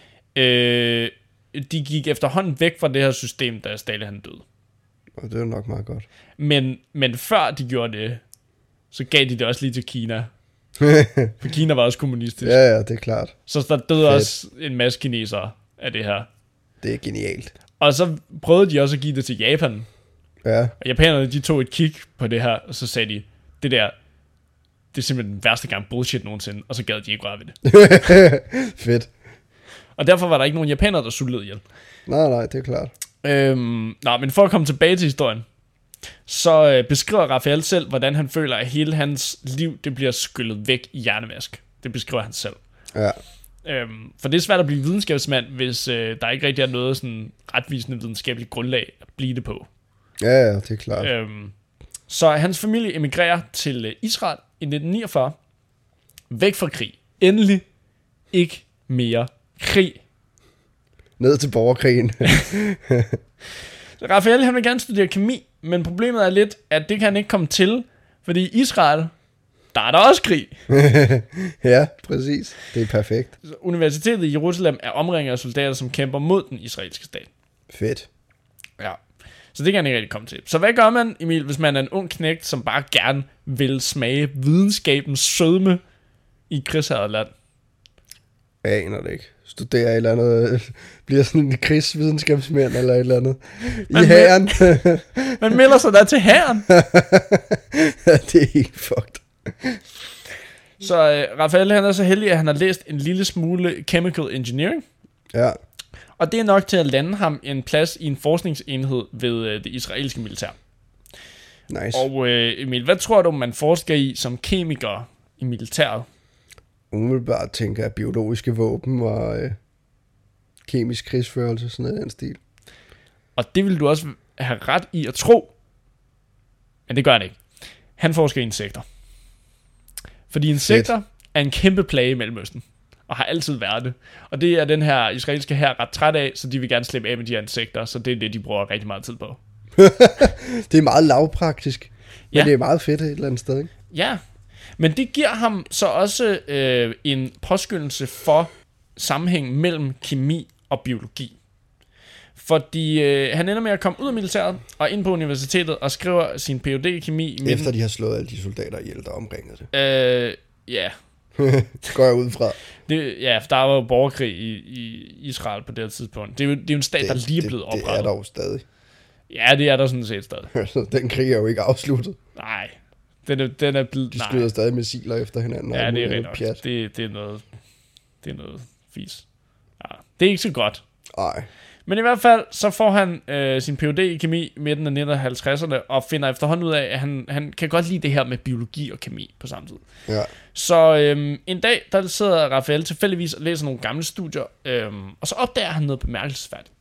Speaker 1: De gik efterhånden væk fra det her system, da Stalin han døde.
Speaker 2: Og det er nok meget godt.
Speaker 1: Men før de gjorde det, så gav de det også lige til Kina. For Kina var også kommunistisk.
Speaker 2: Ja, det er klart.
Speaker 1: Så der døde også en masse kinesere af det her.
Speaker 2: Det er genialt.
Speaker 1: Og så prøvede de også at give det til Japan.
Speaker 2: Ja.
Speaker 1: Og japanerne, de tog et kig på det her, og så sagde de, det er simpelthen den værste gang bullshit nogensinde, og så gad de ikke røre ved det.
Speaker 2: Fedt.
Speaker 1: Og derfor var der ikke nogen japanere, der sultede ihjel.
Speaker 2: Nej, det er klart.
Speaker 1: Men for at komme tilbage til historien, så beskriver Raphael selv, hvordan han føler, at hele hans liv, det bliver skyllet væk i hjernevask. Det beskriver han selv.
Speaker 2: Ja.
Speaker 1: For det er svært at blive videnskabsmand, hvis der ikke rigtig er noget sådan retvisende videnskabeligt grundlag at blive det på.
Speaker 2: Ja, det er klart.
Speaker 1: Så hans familie emigrerer til Israel i 1949. Væk fra krig. Endelig ikke mere krig.
Speaker 2: Ned til borgerkrigen.
Speaker 1: Raphael, han vil gerne studere kemi, men problemet er lidt, at det kan han ikke komme til, fordi i Israel, der er der også krig.
Speaker 2: Ja, præcis. Det er perfekt.
Speaker 1: Så universitetet i Jerusalem er omringet af soldater, som kæmper mod den israelske stat.
Speaker 2: Fedt.
Speaker 1: Ja. Så det kan han ikke rigtig komme til. Så hvad gør man, Emil, hvis man er en ung knægt, som bare gerne vil smage videnskabens sødme i krigshærget land?
Speaker 2: Jeg aner det ikke. Studerer et eller andet, bliver sådan en krigsvidenskabsmænd eller et eller andet. I hæren.
Speaker 1: Man melder sig der til hæren.
Speaker 2: Det er helt fucked.
Speaker 1: Så Raphael, han er så heldig, at han har læst en lille smule chemical engineering.
Speaker 2: Ja.
Speaker 1: Og det er nok til at lande ham en plads i en forskningsenhed ved det israelske militær.
Speaker 2: Nice.
Speaker 1: Og Emil, hvad tror du, man forsker i som kemiker i militæret?
Speaker 2: Umiddelbart tænker jeg biologiske våben og kemisk krigsførelse, sådan noget i den stil.
Speaker 1: Og det vil du også have ret i at tro. Men det gør han ikke. Han forsker i insekter. Fordi insekter er en kæmpe plage i Mellemøsten. Og har altid været det. Og det er den her israelske hær ret træt af, så de vil gerne slippe af med de her insekter. Så det er det, de bruger rigtig meget tid på.
Speaker 2: Det er meget lavpraktisk. Men
Speaker 1: Ja.
Speaker 2: det er meget fedt et eller andet sted, ikke?
Speaker 1: Ja, men det giver ham så også en påskyndelse for sammenhæng mellem kemi og biologi. Fordi han ender med at komme ud af militæret og ind på universitetet og skriver sin Ph.D. i kemi.
Speaker 2: Efter de har slået alle de soldater ihjel, der omringede det.
Speaker 1: Ja,
Speaker 2: Går jeg ud fra.
Speaker 1: Der var jo borgerkrig i Israel på det her tidspunkt. Det er jo en stat, der lige er blevet oprettet.
Speaker 2: Det er der jo stadig.
Speaker 1: Ja, det er der sådan set stadig.
Speaker 2: Den krig er jo ikke afsluttet.
Speaker 1: Nej. Den er blevet...
Speaker 2: De skyder stadig missiler efter hinanden.
Speaker 1: Ja, det er rigtigt. Det er noget fis. Ja, det er ikke så godt.
Speaker 2: Nej.
Speaker 1: Men i hvert fald, så får han sin Ph.D. i kemi midten af 1950'erne, og finder efterhånden ud af, at han kan godt lide det her med biologi og kemi på samme tid.
Speaker 2: Ja.
Speaker 1: Så en dag, der sidder Raphael tilfældigvis og læser nogle gamle studier, og så opdager han noget bemærkelsesværdigt.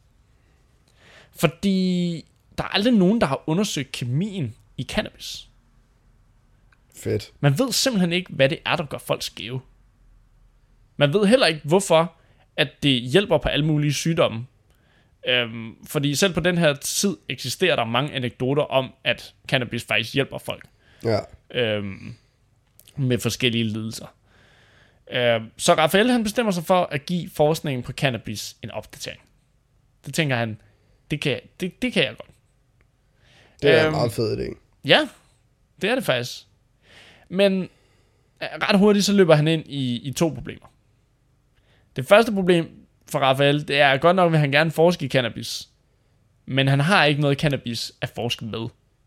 Speaker 1: Fordi der er aldrig nogen, der har undersøgt kemien i cannabis.
Speaker 2: Fedt.
Speaker 1: Man ved simpelthen ikke, hvad det er, der gør folk skæve. Man ved heller ikke, hvorfor at det hjælper på alle mulige sygdomme. Fordi selv på den her tid eksisterer der mange anekdoter om, at cannabis faktisk hjælper folk.
Speaker 2: Ja.
Speaker 1: Med forskellige lidelser. Så Raphael han bestemmer sig for at give forskningen på cannabis en opdatering. Det tænker han, det kan jeg godt.
Speaker 2: Det er en meget fed idé.
Speaker 1: Ja, det er det faktisk. Men ret hurtigt så løber han ind i to problemer. Det første problem for Raphael, det er godt nok, vil han gerne forske i cannabis. Men han har ikke noget cannabis at forske med.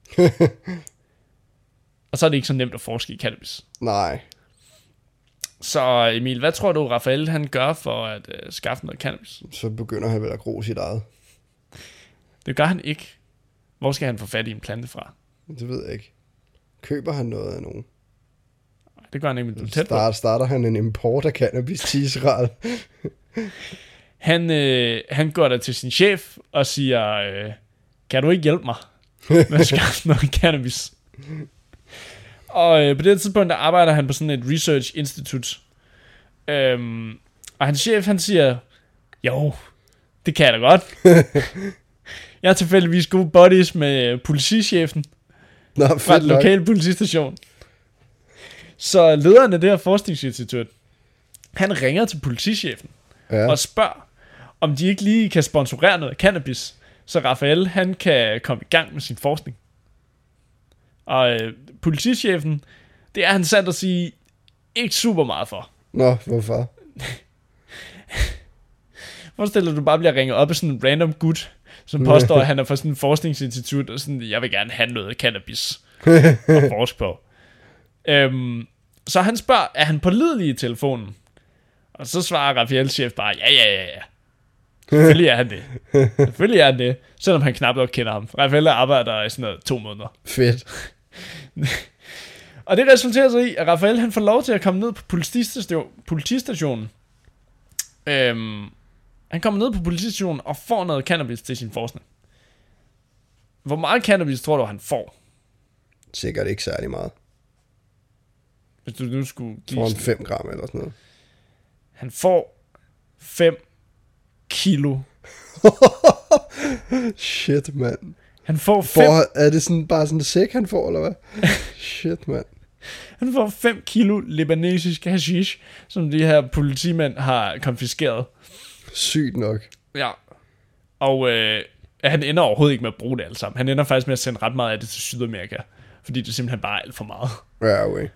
Speaker 1: Og så er det ikke så nemt at forske i cannabis.
Speaker 2: Nej.
Speaker 1: Så Emil, hvad tror du, Raphael han gør for at skaffe noget cannabis?
Speaker 2: Så begynder han vel at gro sit eget.
Speaker 1: Det gør han ikke. Hvor skal han få fat i en plante fra?
Speaker 2: Det ved jeg ikke. Køber han noget af nogen?
Speaker 1: Det gør han ikke, men du
Speaker 2: starter han en import af cannabis til Israel?
Speaker 1: Han går der til sin chef og siger, kan du ikke hjælpe mig med at skaffe noget cannabis? Og på det tidspunkt, der arbejder han på sådan et research institut. Og hans chef, han siger, jo, det kan jeg da godt. Jeg er tilfældigvis gode buddies med politichefen fra den lokale politistation. Så lederen af det her forskningsinstitut, han ringer til politichefen og spørger, om de ikke lige kan sponsorere noget cannabis, så Raphael han kan komme i gang med sin forskning. Og politichefen, det er han sandt at sige, ikke super meget for.
Speaker 2: Nå, hvorfor?
Speaker 1: Forestil dig, du bare bliver ringet op af sådan en random gut, som påstår, at han er fra sådan et forskningsinstitut, og sådan, jeg vil gerne have noget cannabis at forske på. Så han spørger, er han pålidelig i telefonen? Og så svarer Raphaels chef bare, ja. Selvfølgelig er han det. Selvfølgelig er han det, selvom han knap nok kender ham. Raphael arbejder i sådan noget 2 måneder.
Speaker 2: Fedt.
Speaker 1: Og det resulterer så i, at Raphael han får lov til at komme ned på politistationen. Han kommer ned på politistationen og får noget cannabis til sin forskning. Hvor meget cannabis tror du, han får?
Speaker 2: Sikkert ikke særlig meget.
Speaker 1: Hvis du nu skulle give...
Speaker 2: Tror han 5 gram eller sådan noget?
Speaker 1: Han får 5 kilo.
Speaker 2: Shit, mand.
Speaker 1: Han får 5...
Speaker 2: Er det sådan, bare sådan en sæk, han får, eller hvad? Shit, mand.
Speaker 1: Han får 5 kilo libanesisk hashish, som de her politimænd har konfiskeret.
Speaker 2: Sygt nok.
Speaker 1: Ja. Og han ender overhovedet ikke med at bruge det alt sammen. Han ender faktisk med at sende ret meget af det til Sydamerika. Fordi det er simpelthen bare alt for meget.
Speaker 2: Ja, okay.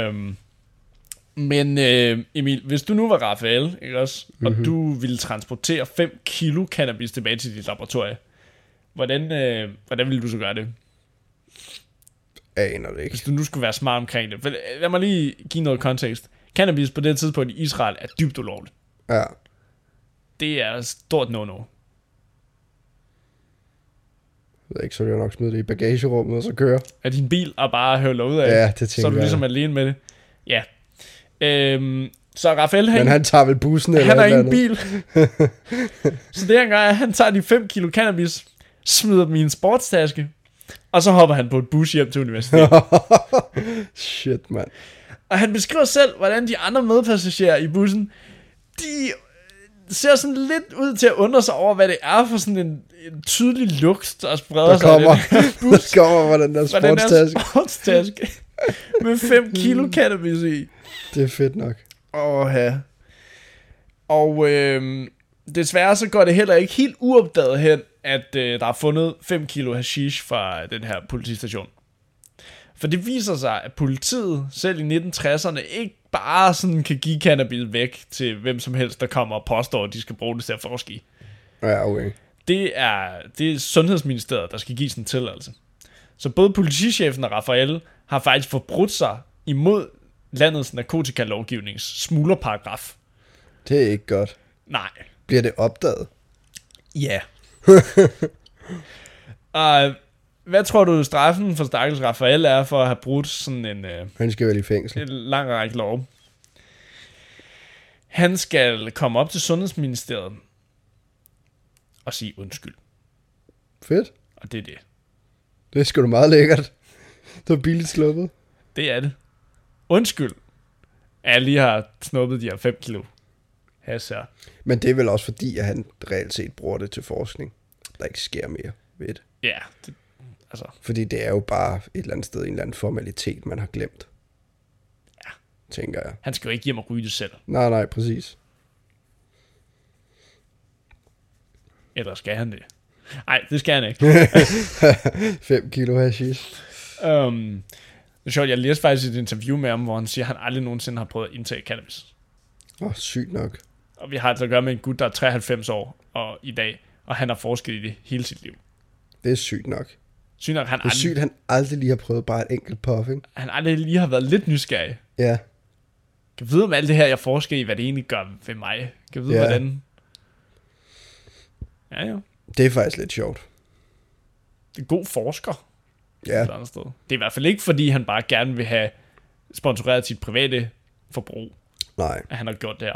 Speaker 1: Men Emil, hvis du nu var Raphael, ikke også? Og du ville transportere 5 kilo cannabis tilbage til dit laboratorie, hvordan ville du så gøre det?
Speaker 2: Aner det ikke.
Speaker 1: Hvis du nu skulle være smart omkring det. Lad mig lige give noget kontekst. Cannabis på det tidspunkt i Israel er dybt ulovligt.
Speaker 2: Ja.
Speaker 1: Det er et stort no-no.
Speaker 2: Jeg ved ikke, så vil jeg nok smide det i bagagerummet og så køre.
Speaker 1: Er din bil og bare høvler ud af?
Speaker 2: Ja, det tænker jeg.
Speaker 1: Så er du ligesom alene med det. Ja. Så Raphael...
Speaker 2: Men han tager vel bussen eller
Speaker 1: han har ingen bil. Så det han gør, at han tager de 5 kilo cannabis, smider dem i en sportstaske, og så hopper han på et bus hjem til universitetet.
Speaker 2: Shit, mand.
Speaker 1: Og han beskriver selv, hvordan de andre medpassagerer i bussen, de ser sådan lidt ud til at undre sig over, hvad det er for sådan en tydelig lugt, der spreder sig i den bus.
Speaker 2: Der kommer fra den der
Speaker 1: sportstaske. Med 5 kilo cannabis i.
Speaker 2: Det er fedt nok.
Speaker 1: Ja. Og desværre så går det heller ikke helt uopdaget hen, at der er fundet 5 kilo hashish fra den her politistation. For det viser sig, at politiet selv i 1960'erne ikke bare sådan kan give cannabis væk til hvem som helst, der kommer og påstår, at de skal bruge det til at forske i.
Speaker 2: Ja, okay.
Speaker 1: Det er Sundhedsministeriet, der skal give sådan en tilladelse. Så både politichefen og Rafael har faktisk forbrudt sig imod landets narkotikalovgivnings smuglerparagraf.
Speaker 2: Det er ikke godt.
Speaker 1: Nej.
Speaker 2: Bliver det opdaget?
Speaker 1: Ja. Hvad tror du, straffen for stakkels Rafael er for at have brudt sådan en...
Speaker 2: Han skal vel i fængsel.
Speaker 1: En lang række lov. Han skal komme op til Sundhedsministeriet og sige undskyld.
Speaker 2: Fedt.
Speaker 1: Og det er det.
Speaker 2: Det er sgu da meget lækkert. Det var billigt sluppet.
Speaker 1: Det er det. Undskyld, at jeg lige har snuppet de her 5 kilo has her.
Speaker 2: Men det er vel også fordi, at han reelt set bruger det til forskning. Der ikke sker mere ved det.
Speaker 1: Ja, altså.
Speaker 2: Fordi det er jo bare et eller andet sted, en eller anden formalitet, man har glemt.
Speaker 1: Ja.
Speaker 2: Tænker jeg.
Speaker 1: Han skal jo ikke hjem og ryge det selv.
Speaker 2: Nej, præcis.
Speaker 1: Eller skal han det? Nej, det skal han ikke.
Speaker 2: 5 kilo hashish.
Speaker 1: Det er sjovt, jeg læste faktisk et interview med ham, hvor han siger, at han aldrig nogensinde har prøvet at indtage cannabis.
Speaker 2: Sygt nok.
Speaker 1: Og vi har altså at gøre med en gut, der er 93 år og i dag, og han har forsket i det hele sit liv.
Speaker 2: Det er sygt nok.
Speaker 1: Sygt nok,
Speaker 2: det er sygt, han aldrig lige har prøvet bare et enkelt puff, ikke?
Speaker 1: Han aldrig lige har været lidt nysgerrig.
Speaker 2: Ja.
Speaker 1: Kan vide om alt det her, jeg forsker i, hvad det egentlig gør ved mig. Kan vide, hvordan... Ja, jo.
Speaker 2: Det er faktisk lidt sjovt.
Speaker 1: Det er god forsker.
Speaker 2: Ja.
Speaker 1: Det er i hvert fald ikke, fordi han bare gerne vil have sponsoreret sit private forbrug.
Speaker 2: Nej.
Speaker 1: At han har gjort det her.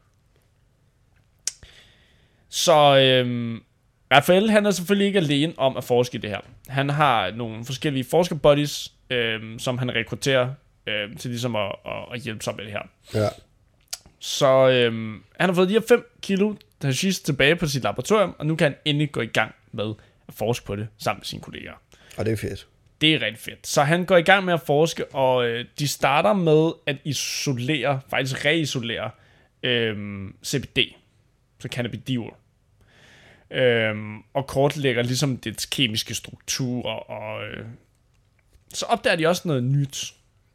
Speaker 1: Så Rafael, han er selvfølgelig ikke alene om at forske i det her. Han har nogle forskellige forskerbuddies, som han rekrutterer til ligesom at hjælpe sig med det her.
Speaker 2: Ja.
Speaker 1: Så han har fået de her 5 kilo hashish tilbage på sit laboratorium, og nu kan han endelig gå i gang med at forske på det sammen med sine kolleger.
Speaker 2: Og det er fedt.
Speaker 1: Det er rigtig fedt. Så han går i gang med at forske, og de starter med at isolere, faktisk reisolere CBD, så cannabidiol. Og kortlægger ligesom dets kemiske struktur, og så opdager de også noget nyt.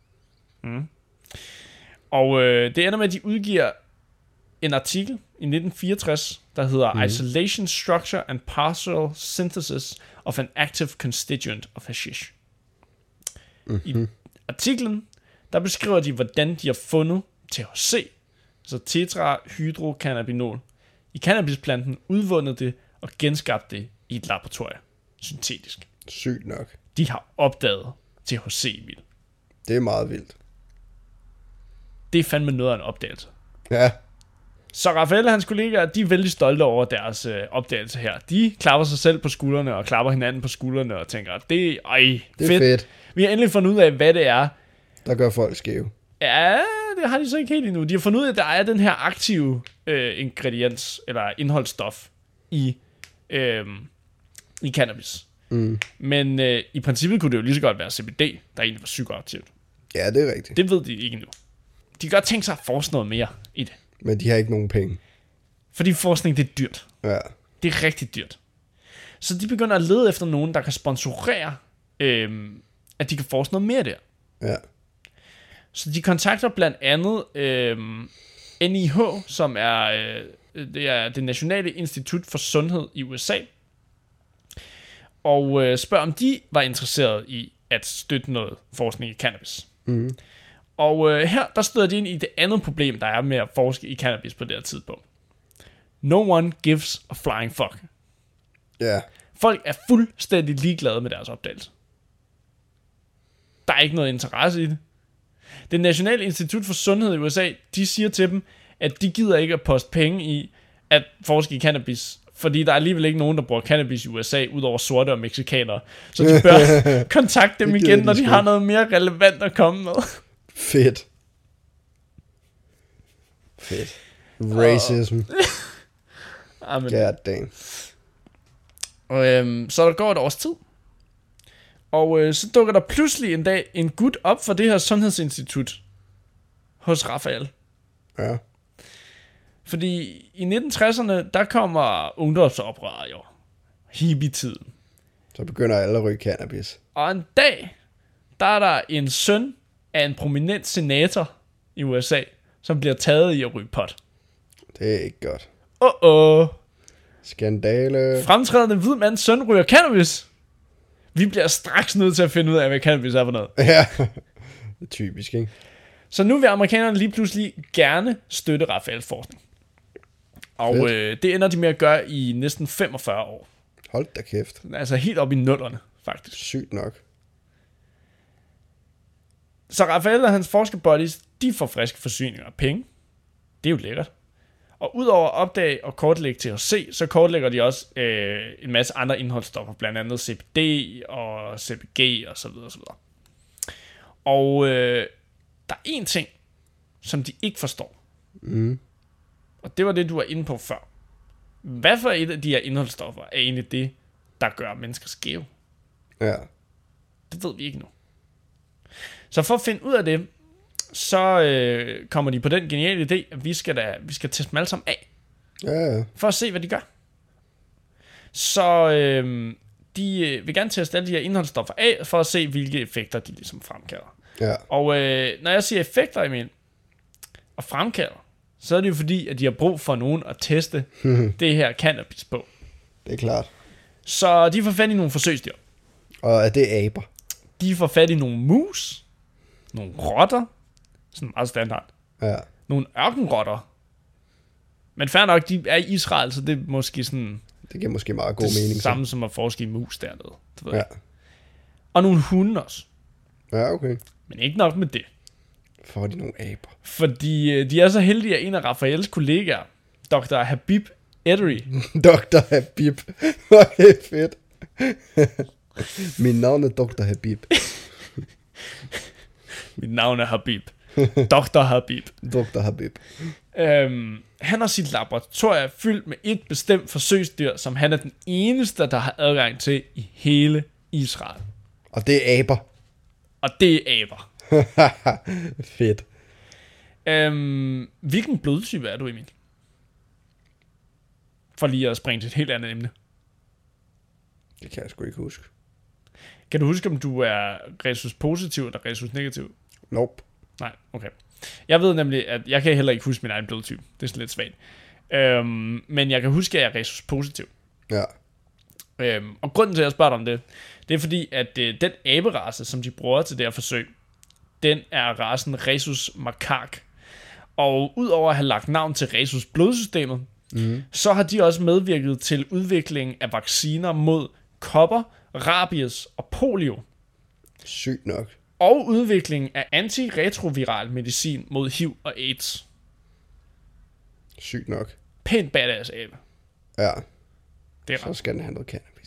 Speaker 1: Og det ender med, at de udgiver en artikel i 1964, der hedder Isolation Structure and Partial Synthesis of an Active Constituent of Hashish. I artiklen, der beskriver de, hvordan de har fundet THC, så tetrahydrocannabinol, i cannabisplanten, udvundet det og genskabt det i et laboratorium, syntetisk.
Speaker 2: Sygt nok.
Speaker 1: De har opdaget THC, vildt.
Speaker 2: Det er meget vildt.
Speaker 1: Det er fandme noget af en opdagelse.
Speaker 2: Ja.
Speaker 1: Så Rafael og hans kollegaer, de er vældig stolte over deres opdagelse her. De klapper sig selv på skuldrene og klapper hinanden på skuldrene og tænker, det er fedt. Vi har endelig fundet ud af, hvad det er,
Speaker 2: der gør folk skæve.
Speaker 1: Ja, det har de så ikke helt endnu. De har fundet ud af, at der er den her aktive ingrediens, eller indholdsstof i cannabis. Men i princippet kunne det jo lige så godt være CBD, der egentlig var psykoaktivt.
Speaker 2: Ja, det er rigtigt.
Speaker 1: Det ved de ikke endnu. De kan godt tænke sig at forske noget mere i det.
Speaker 2: Men de har ikke nogen penge.
Speaker 1: Fordi forskning, det er dyrt.
Speaker 2: Ja.
Speaker 1: Det er rigtig dyrt. Så de begynder at lede efter nogen, der kan sponsorere, at de kan forske noget mere der.
Speaker 2: Ja.
Speaker 1: Så de kontakter blandt andet NIH, som er det er det Nationale Institut for Sundhed i USA, og spørger, om de var interesseret i at støtte noget forskning i cannabis. Og her, der støder de ind i det andet problem, der er med at forske i cannabis på det her tidspunkt. No one gives a flying fuck.
Speaker 2: Ja.
Speaker 1: Folk er fuldstændig ligeglade med deres opdagelse. Der er ikke noget interesse i det. Det Nationale Institut for Sundhed i USA, de siger til dem, at de gider ikke at poste penge i at forske i cannabis, fordi der er alligevel ikke nogen, der bruger cannabis i USA, udover sorte og mexikanere. Så de bør kontakte dem igen, når de har noget mere relevant at komme med.
Speaker 2: Fedt. Racism. God damn.
Speaker 1: Og så der går et års tid. Og så dukker der pludselig en dag en gut op for det her sundhedsinstitut hos Rafael.
Speaker 2: Ja.
Speaker 1: Fordi i 1960'erne, der kommer ungdomsoprøret jo. Hippie-tiden.
Speaker 2: Så begynder alle at ryge cannabis.
Speaker 1: Og en dag, der er der en søn af en prominent senator i USA, som bliver taget i at ryge pot.
Speaker 2: Det er ikke godt. Skandale.
Speaker 1: Fremtrædende hvid mands søn ryger cannabis. Vi bliver straks nødt til at finde ud af, hvad cannabis er for noget.
Speaker 2: Ja, det er typisk, ikke?
Speaker 1: Så nu vil amerikanerne lige pludselig gerne støtte Rafaels forskning. Og det ender de med at gøre i næsten 45 år.
Speaker 2: Hold da kæft.
Speaker 1: Altså helt op i nullerne, faktisk.
Speaker 2: Sygt nok.
Speaker 1: Så Rafael og hans forskerbuddies, de får friske forsyninger af penge. Det er jo lækkert. Og udover at opdage og kortlægge THC, så kortlægger de også en masse andre indholdsstoffer, blandt andet CBD og CBG og så videre og så videre. Og der er en ting, som de ikke forstår. Og det var det, du var inde på før. Hvad for et af de her indholdsstoffer er egentlig det, der gør mennesker skæve?
Speaker 2: Ja.
Speaker 1: Det ved vi ikke nu. Så for at finde ud af det, så kommer de på den geniale idé, at vi skal teste dem alle sammen af.
Speaker 2: Ja.
Speaker 1: For at se, hvad de gør. Så de vil gerne teste alle de her indholdsstoffer af, for at se, hvilke effekter de ligesom fremkalder.
Speaker 2: Ja.
Speaker 1: Og når jeg siger effekter, Emil, og fremkalder, så er det jo fordi, at de har brug for nogen at teste det her cannabis på.
Speaker 2: Det er klart.
Speaker 1: Så de får fat i nogle forsøgsdyr.
Speaker 2: Og er det aber?
Speaker 1: De får fat i nogle mus, nogle rotter, sådan meget standard.
Speaker 2: Ja.
Speaker 1: Nogle ørkenrotter. Men fair nok, de er i Israel, så det er måske sådan
Speaker 2: Det giver måske meget god
Speaker 1: det
Speaker 2: mening.
Speaker 1: samme som at forske i mus dernede. Det ved
Speaker 2: Ja.
Speaker 1: jeg. Og nogle hunde også.
Speaker 2: Ja, okay.
Speaker 1: Men ikke nok med det.
Speaker 2: Får de nogle aber?
Speaker 1: Fordi de er så heldige, at en af Rafaels kollegaer, Dr. Habib Ederi,
Speaker 2: Dr. Habib. Okay, fedt. Min navn er Dr. Habib.
Speaker 1: mit navn er Habib, Dr. Habib.
Speaker 2: Dr. Habib.
Speaker 1: Han har sit laboratorium fyldt med et bestemt forsøgsdyr, som han er den eneste, der har adgang til i hele Israel.
Speaker 2: Og det er aber.
Speaker 1: Og det er aber.
Speaker 2: Fedt.
Speaker 1: Hvilken blodtype er du, Emil? For lige at springe til et helt andet emne.
Speaker 2: Det kan jeg sgu ikke huske.
Speaker 1: Kan du huske, om du er rhesus positiv eller rhesus negativ?
Speaker 2: Nope.
Speaker 1: Nej, okay. Jeg ved nemlig, at jeg kan heller ikke huske min egen blodtype. Det er sådan lidt svagt. Men jeg kan huske, at jeg er rhesus positiv.
Speaker 2: Ja.
Speaker 1: Og grunden til, at jeg spørger dig om det, det er fordi, at den aberace, som de bruger til det her forsøg, den er racen Rhesus macaque. Og udover at have lagt navn til Rhesus blodsystemet, så har de også medvirket til udviklingen af vacciner mod kopper, rabies og polio.
Speaker 2: Sygt nok.
Speaker 1: Og udviklingen af antiretroviral medicin mod HIV og AIDS.
Speaker 2: Sygt nok.
Speaker 1: Pænt badass abe.
Speaker 2: Ja.
Speaker 1: Det er
Speaker 2: Så skal den have noget cannabis.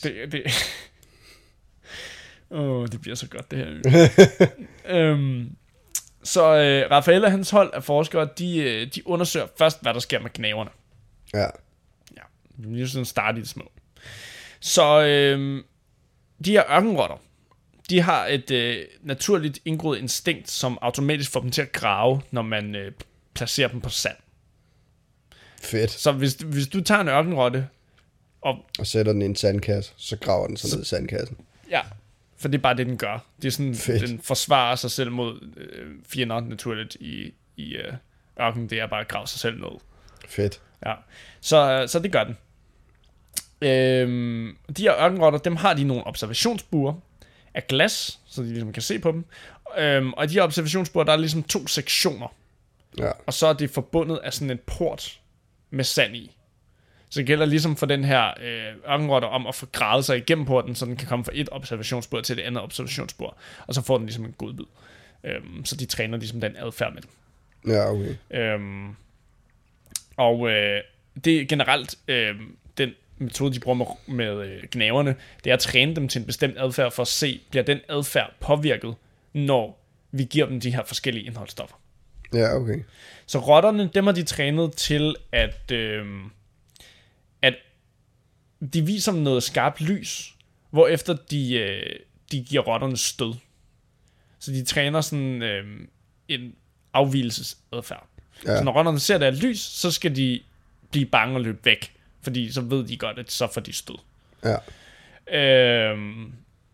Speaker 1: Det bliver så godt det her. Så Rafael og hans hold af forskere, de undersøger først, hvad der sker med gnaverne.
Speaker 2: Ja.
Speaker 1: Ja, det er sådan start i det små. Så de her ørkenrotter, de har et naturligt indgroet instinkt, som automatisk får dem til at grave, når man placerer dem på sand.
Speaker 2: Fedt.
Speaker 1: Så hvis du tager en ørkenrotte
Speaker 2: og sætter den i en sandkasse, så graver den så ned i sandkassen.
Speaker 1: Ja, for det er bare det, den gør. Det er sådan,
Speaker 2: fedt. Den
Speaker 1: forsvarer sig selv mod fjender naturligt i ørkenen. Det er bare at grave sig selv ned.
Speaker 2: Fedt.
Speaker 1: Ja, så det gør den. De her ørkenrotter, dem har de nogle observationsbuer af glas, så de ligesom kan se på dem. Og de her observationsbuer, der er ligesom 2 sektioner.
Speaker 2: Ja.
Speaker 1: Og så er det forbundet af sådan en port med sand i. Så det gælder ligesom for den her ørkenrotter om at få gravet sig igennem porten, så den kan komme fra et observationsspor til det andet observationsspor. Og så får den ligesom en god bid. Så de træner ligesom den adfærd med den.
Speaker 2: Ja, okay.
Speaker 1: Det er generelt den metode, de bruger med gnaverne, det er at træne dem til en bestemt adfærd for at se, bliver den adfærd påvirket, når vi giver dem de her forskellige indholdsstoffer.
Speaker 2: Ja, okay.
Speaker 1: Så rotterne, dem har de trænet til, at de viser dem noget skarpt lys, hvorefter de giver rotterne stød. Så de træner sådan en afvigelsesadfærd. Ja. Så når rotterne ser det lys, så skal de blive bange og løbe væk, fordi så ved de godt, at så får de stød.
Speaker 2: Ja.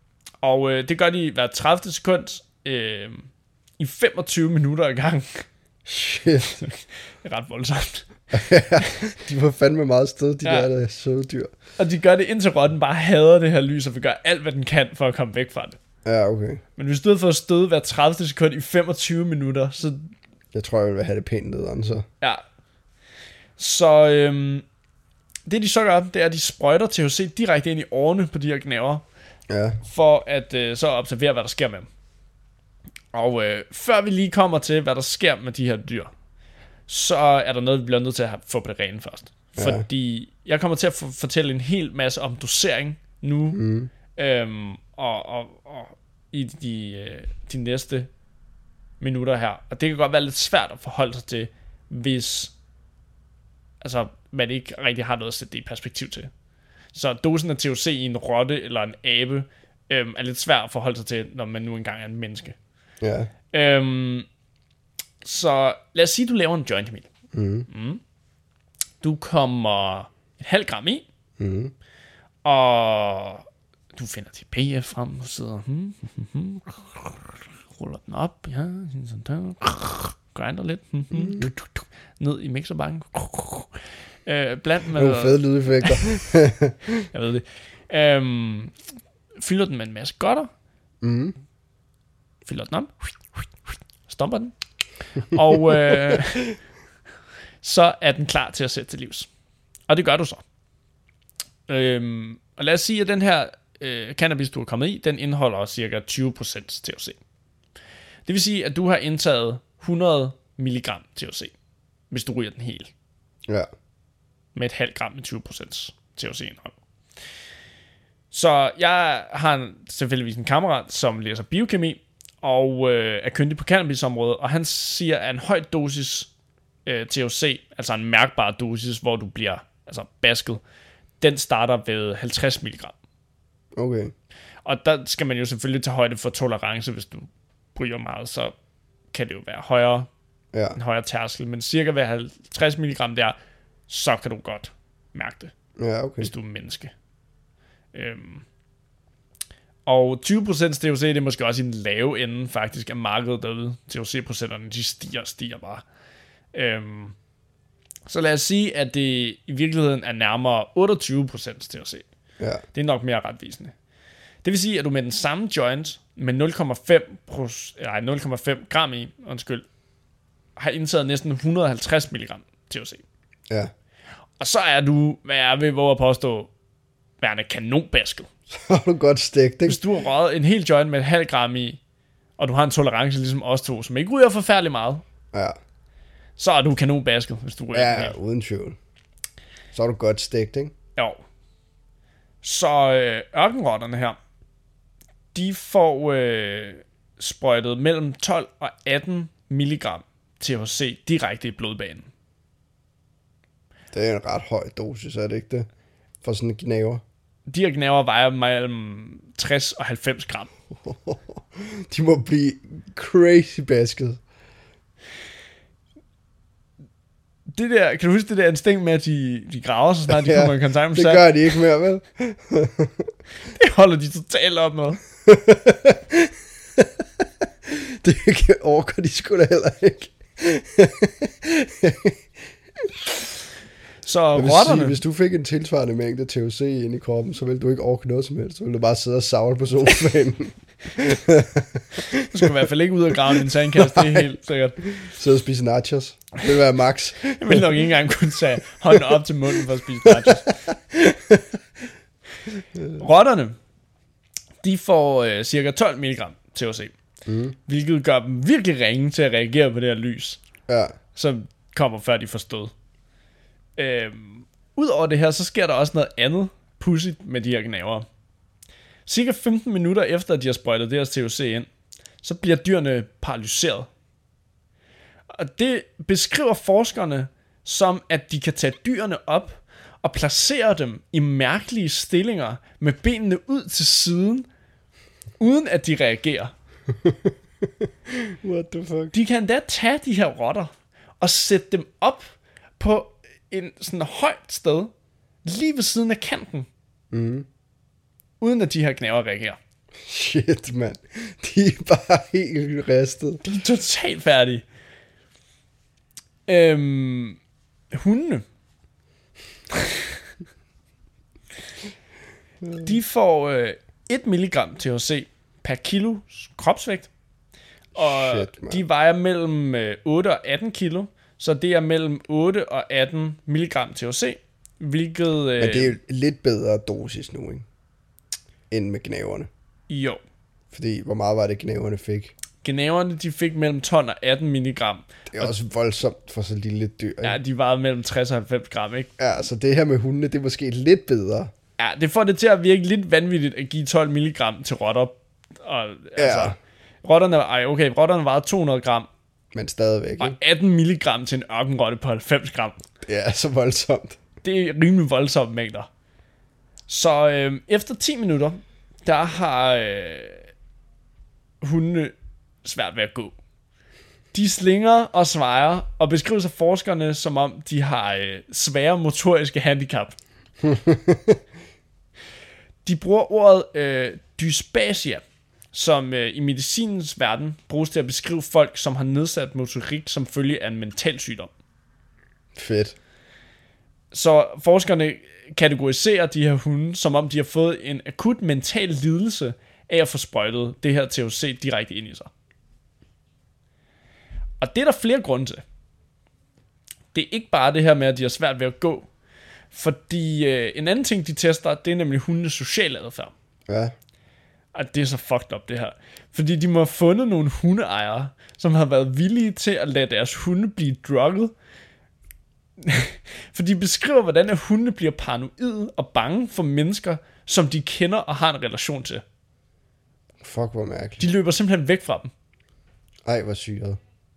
Speaker 1: Det gør de hver 30 sekund i 25 minutter ad gang.
Speaker 2: Shit.
Speaker 1: Det er ret voldsomt.
Speaker 2: De var fandme meget sted, de der søde dyr.
Speaker 1: Og de gør det indtil rotten bare hader det her lys, og vil gøre alt, hvad den kan for at komme væk fra det.
Speaker 2: Ja, okay.
Speaker 1: Men hvis du havde fået støde hver 30 sekund i 25 minutter, så...
Speaker 2: Jeg tror, jeg vil have det pænt nederen, så.
Speaker 1: Ja. Så det de så gør, det er, at de sprøjter THC direkte ind i årene på de her gnavere, for at så observere, hvad der sker med dem. Og før vi lige kommer til, hvad der sker med de her dyr, så er der noget, vi bliver nødt til at få på det rene først. Ja. Fordi jeg kommer til at fortælle en hel masse om dosering nu, og i de næste minutter her. Og det kan godt være lidt svært at forholde sig til, hvis man ikke rigtig har noget at sætte det i perspektiv til. Så dosen af THC i en rotte eller en abe er lidt svært at forholde sig til, når man nu engang er en menneske.
Speaker 2: Ja.
Speaker 1: Så lad os sige, du laver en joint, Emil. Du kommer 0,5 gram i, og du finder til PF frem og sidder, ruller den op, grinder lidt, ned i mixerbanken, blandt med...
Speaker 2: Det er fede lydeffekter.
Speaker 1: Jeg ved det. Fylder den med en masse godter, fylder den op, stomper den, og så er den klar til at sætte til livs. Og det gør du så. Og lad os sige, at den her cannabis, du er kommet i, den indeholder cirka 20% THC. Det vil sige, at du har indtaget 100 mg THC, hvis du ryger den hele.
Speaker 2: Ja.
Speaker 1: Med 0,5 gram med 20% THC-indhold. Så jeg har selvfølgelig en kammerat, som læser biokemi, og er kyndig på cannabisområdet, og han siger, at en høj dosis THC, altså en mærkbar dosis, hvor du bliver basket, den starter ved 50 mg.
Speaker 2: Okay.
Speaker 1: Og der skal man jo selvfølgelig tage højde for tolerance. Hvis du ryger meget, så kan det jo være højere, en højere tærskel, men cirka ved 50 mg der, så kan du godt mærke det, hvis du er menneske. Og 20% THC, det er måske også i den lave ende faktisk af markedet derude. THC-procenterne, de stiger bare. Så lad os sige, at det i virkeligheden er nærmere 28% THC.
Speaker 2: Ja.
Speaker 1: Det er nok mere retvisende. Det vil sige, at du med den samme joint med 0,5 gram i, har indtaget næsten 150 mg THC.
Speaker 2: Ja.
Speaker 1: Og så er du, hvad jeg vil våge at påstå, værende kanonbasket.
Speaker 2: Så har du godt stegt, ikke?
Speaker 1: Hvis du har røget en hel joint med 0,5 gram i, og du har en tolerance ligesom os to, som ikke ryger forfærdeligt meget, så er du kanonbasket, hvis du ryger den
Speaker 2: helt. Ja, uden tvivl. Så er du godt stegt, ikke?
Speaker 1: Jo. Så ørkenrotterne her, de får sprøjtet mellem 12 og 18 milligram THC direkte i blodbanen.
Speaker 2: Det er en ret høj dosis, er det ikke det? For sådan en gnaver.
Speaker 1: De her gnaver vejer mellem 60 og 90 gram.
Speaker 2: De må blive crazy basket.
Speaker 1: Det der, kan du huske det der instinkt med, at de graver så snart de kommer i kontakt med
Speaker 2: det gør de ikke mere, vel?
Speaker 1: Det holder de totalt op med.
Speaker 2: Det orker de sgu da heller ikke.
Speaker 1: Så rotterne...
Speaker 2: Sige, hvis du fik en tilsvarende mængde THC ind i kroppen, så ville du ikke orke noget som helst. Så ville du bare sidde og savle på sofaen.
Speaker 1: Du skal i hvert fald ikke ud og grave en sandkast, det er helt sikkert.
Speaker 2: Sidde og spise nachos. Det vil være max.
Speaker 1: Jeg vil nok ikke engang kunne tage hånden op til munden for at spise nachos. Rotterne, de får cirka 12 mg THC, hvilket gør dem virkelig ringe til at reagere på det her lys, som kommer før de får stød. Udover det her, så sker der også noget andet pudsigt med de her gnavere. Cirka 15 minutter efter, at de har sprøjtet deres THC ind, så bliver dyrene paralyseret. Og det beskriver forskerne som, at de kan tage dyrene op og placere dem i mærkelige stillinger med benene ud til siden, uden at de reagerer.
Speaker 2: What the fuck?
Speaker 1: De kan endda tage de her rotter og sætte dem op på en sådan højt sted, lige ved siden af kanten, uden at de her gnaver reagerer.
Speaker 2: Shit, mand. De er bare helt ristet.
Speaker 1: De er totalt færdige. Hundene. De får 1 milligram THC per kilo kropsvægt. Og
Speaker 2: Shit,
Speaker 1: de vejer mellem 8 og 18 kilo. Så det er mellem 8 og 18 milligram THC. Hvilket...
Speaker 2: Men det er jo lidt bedre dosis nu, ikke? End med gnaverne.
Speaker 1: Jo.
Speaker 2: Fordi, hvor meget var det, gnaverne fik?
Speaker 1: Gnaverne, de fik mellem 12 og 18 milligram.
Speaker 2: Det er også voldsomt for så lille dyr, ikke?
Speaker 1: Ja, de vejede mellem 60 og 90 gram, ikke?
Speaker 2: Ja, så det her med hundene, det er måske lidt bedre.
Speaker 1: Ja, det får det til at virke lidt vanvittigt at give 12 milligram til rotter. Og, altså, rotterne vejede 200 gram.
Speaker 2: Men stadigvæk,
Speaker 1: Og
Speaker 2: ikke?
Speaker 1: 18 milligram til en ørkenrotte på 90 gram.
Speaker 2: Det er så voldsomt.
Speaker 1: Det er rimelig voldsomme mængder. Så efter 10 minutter, der har hundene svært ved at gå. De slinger og svejer og beskrives af forskerne, som om de har svære motoriske handicap. De bruger ordet dysplasia, som i medicinens verden bruges til at beskrive folk, som har nedsat motorik som følge af en mental sygdom.
Speaker 2: Fedt.
Speaker 1: Så forskerne kategoriserer de her hunde, som om de har fået en akut mental lidelse af at få sprøjtet det her THC direkte ind i sig. Og det er der flere grunde til. Det er ikke bare det her med, at de har svært ved at gå. Fordi en anden ting, de tester, det er nemlig hundenes sociale adfærd.
Speaker 2: Ja.
Speaker 1: Og det er så fucked up, det her. Fordi de må have fundet nogle hundeejere, som har været villige til at lade deres hunde blive drugget. For de beskriver, hvordan hundene bliver paranoide og bange for mennesker, som de kender og har en relation til.
Speaker 2: Fuck, hvor mærkeligt.
Speaker 1: De løber simpelthen væk fra dem.
Speaker 2: Ej, hvor syret.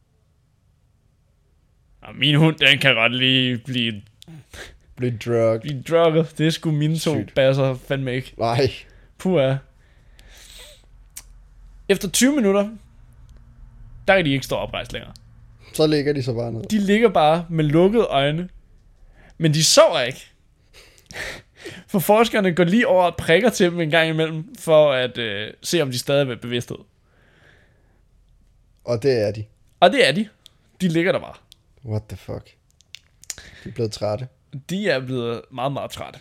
Speaker 1: Og min hund, den kan godt lige blive drugget. Det er sgu mine to basser fandme ikke.
Speaker 2: Nej.
Speaker 1: Puha. Efter 20 minutter, der kan de ikke stå oprejst længere.
Speaker 2: Så ligger de så bare ned.
Speaker 1: De ligger bare med lukkede øjne. Men de sover ikke. For forskerne går lige over og prikker til dem en gang imellem, for at se, om de stadig er bevidsthed.
Speaker 2: Og det er de.
Speaker 1: Og det er de. De ligger der bare.
Speaker 2: What the fuck. De er blevet trætte.
Speaker 1: De er blevet meget, meget trætte.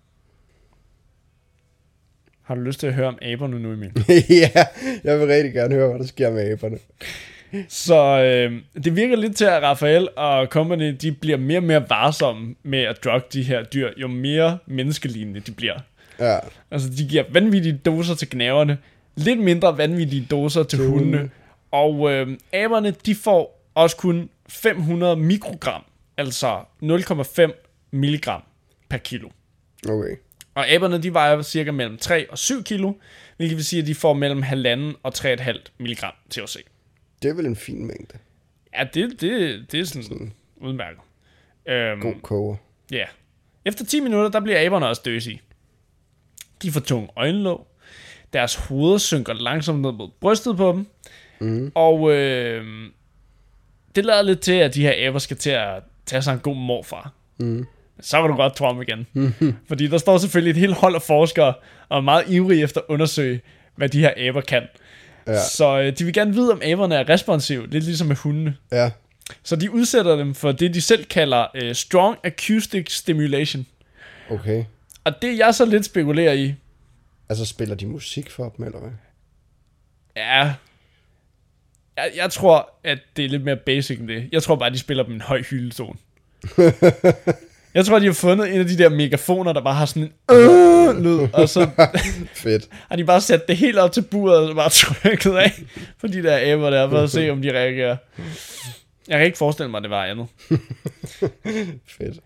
Speaker 1: Har du lyst til at høre om aberne nu, Emil?
Speaker 2: Ja, jeg vil rigtig gerne høre, hvad der sker med aberne.
Speaker 1: Så det virker lidt til, at Raphael og company, de bliver mere og mere varsomme med at drugge de her dyr, jo mere menneskelignende de bliver.
Speaker 2: Ja.
Speaker 1: Altså, de giver vanvittige doser til gnaverne, lidt mindre vanvittige doser til hundene. Og aberne, de får også kun 500 mikrogram, altså 0,5 milligram per kilo.
Speaker 2: Okay.
Speaker 1: Og aberne, de vejer cirka mellem 3 og 7 kilo, hvilket vil sige, at de får mellem 1,5 og 3,5 milligram THC.
Speaker 2: Det er vel en fin mængde.
Speaker 1: Ja, det er sådan udmærket.
Speaker 2: God koger.
Speaker 1: Ja. Efter 10 minutter, der bliver aberne også døsige. De får tunge øjenlåg. Deres hoveder synker langsomt ned mod brystet på dem. Mm. Og det lader lidt til, at de her aber skal til at tage sig en god morfar. Mm. Så kan du godt tro om igen. Fordi der står selvfølgelig et helt hold af forskere, og er meget ivrige efter at undersøge, hvad de her aber kan. Ja. Så de vil gerne vide, om aberne er responsive, lidt ligesom med hundene.
Speaker 2: Ja.
Speaker 1: Så de udsætter dem for det, de selv kalder strong acoustic stimulation.
Speaker 2: Okay.
Speaker 1: Og det jeg så lidt spekulerer i.
Speaker 2: Altså spiller de musik for dem, eller hvad?
Speaker 1: Ja. Jeg tror, at det er lidt mere basic end det. Jeg tror bare, de spiller dem en høj hyldetone. Jeg tror, de har fundet en af de der megafoner, der bare har sådan en lyd, og så
Speaker 2: fedt.
Speaker 1: har de bare sat det helt op til buret, og så bare trykket af på de der aber der, for at se, om de reagerer. Jeg kan ikke forestille mig, at det var andet.
Speaker 2: Fedt.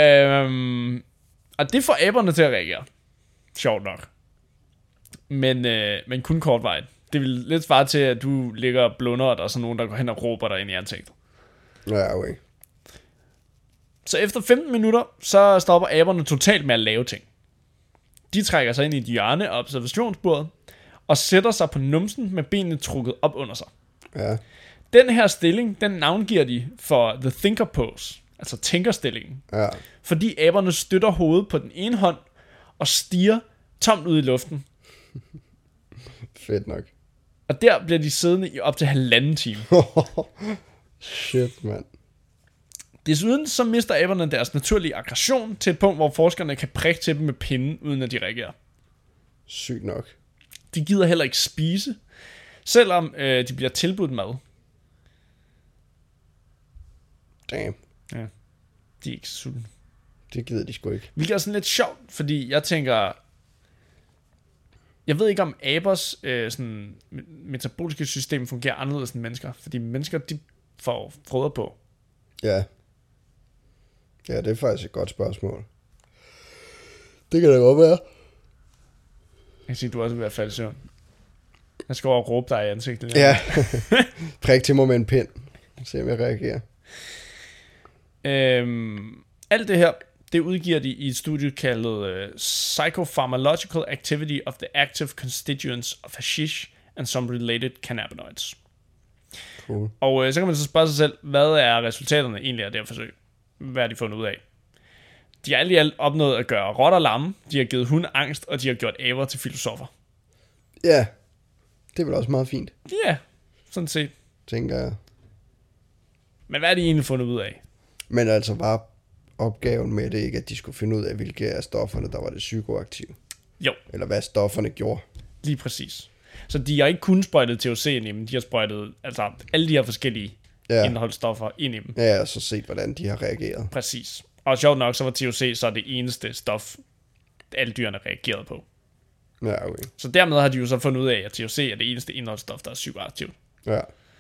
Speaker 1: Og det får aberne til at reagere. Sjovt nok. Men kun kortvarigt. Det vil lidt svare til, at du ligger og blunder, og der er sådan nogen, der går hen og råber dig ind i ansigtet.
Speaker 2: Ja, okay.
Speaker 1: Så efter 15 minutter, så stopper aberne totalt med at lave ting. De trækker sig ind i et hjørne af observationsbordet, og sætter sig på numsen med benene trukket op under sig.
Speaker 2: Ja.
Speaker 1: Den her stilling, den navngiver de for the thinker pose, altså tænkerstillingen.
Speaker 2: Ja.
Speaker 1: Fordi aberne støtter hovedet på den ene hånd, og stiger tomt ud i luften.
Speaker 2: Fedt nok.
Speaker 1: Og der bliver de siddende i op til 1,5 time.
Speaker 2: Shit, mand.
Speaker 1: Desuden så mister aberne deres naturlige aggression til et punkt, hvor forskerne kan prikke til dem med pinden, uden at de reagerer.
Speaker 2: Sygt nok.
Speaker 1: De gider heller ikke spise, selvom de bliver tilbudt mad.
Speaker 2: Damn.
Speaker 1: Ja, de er ikke sultne.
Speaker 2: Det gider de sgu ikke.
Speaker 1: Hvilket er sådan lidt sjovt, fordi jeg tænker... Jeg ved ikke, om abers sådan, metaboliske system fungerer anderledes end mennesker. Fordi mennesker, de får foder på.
Speaker 2: Ja. Ja, det er faktisk et godt spørgsmål. Det kan da godt være.
Speaker 1: Jeg kan sige, du også vil være faldet i søvn. Jeg skal over og råbe dig i ansigtet.
Speaker 2: Ja. Prik til mig med en pind. Se om jeg reagerer.
Speaker 1: Alt det her, det udgiver de i et studie kaldet Psychopharmacological Activity of the Active Constituents of Hashish and Some Related Cannabinoids.
Speaker 2: Cool.
Speaker 1: Og så kan man så spørge sig selv, hvad er resultaterne egentlig af det her forsøg? Hvad har de fundet ud af? De har alt opnået at gøre rotter lamme, de har givet hunde angst, og de har gjort aber til filosofer.
Speaker 2: Ja, det er vel også meget fint,
Speaker 1: Ja, sådan set.
Speaker 2: tænker jeg.
Speaker 1: Men hvad har de egentlig fundet ud af?
Speaker 2: Men altså var opgaven med det ikke, at de skulle finde ud af, hvilke af stofferne, der var det psykoaktive?
Speaker 1: Jo,
Speaker 2: Eller hvad stofferne gjorde?
Speaker 1: lige præcis. Så de har ikke kun sprøjtet THC ind i dem, de har sprøjtet altså alle de her forskellige indholdsstoffer ind i dem.
Speaker 2: Ja, og så set, hvordan de har reageret.
Speaker 1: Præcis. Og sjovt nok, så var THC så det eneste stof, alle dyrene reagerede på.
Speaker 2: Ja, okay.
Speaker 1: Så dermed har de jo så fundet ud af, at THC er det eneste indholdsstof, der er psykoaktivt.
Speaker 2: Ja.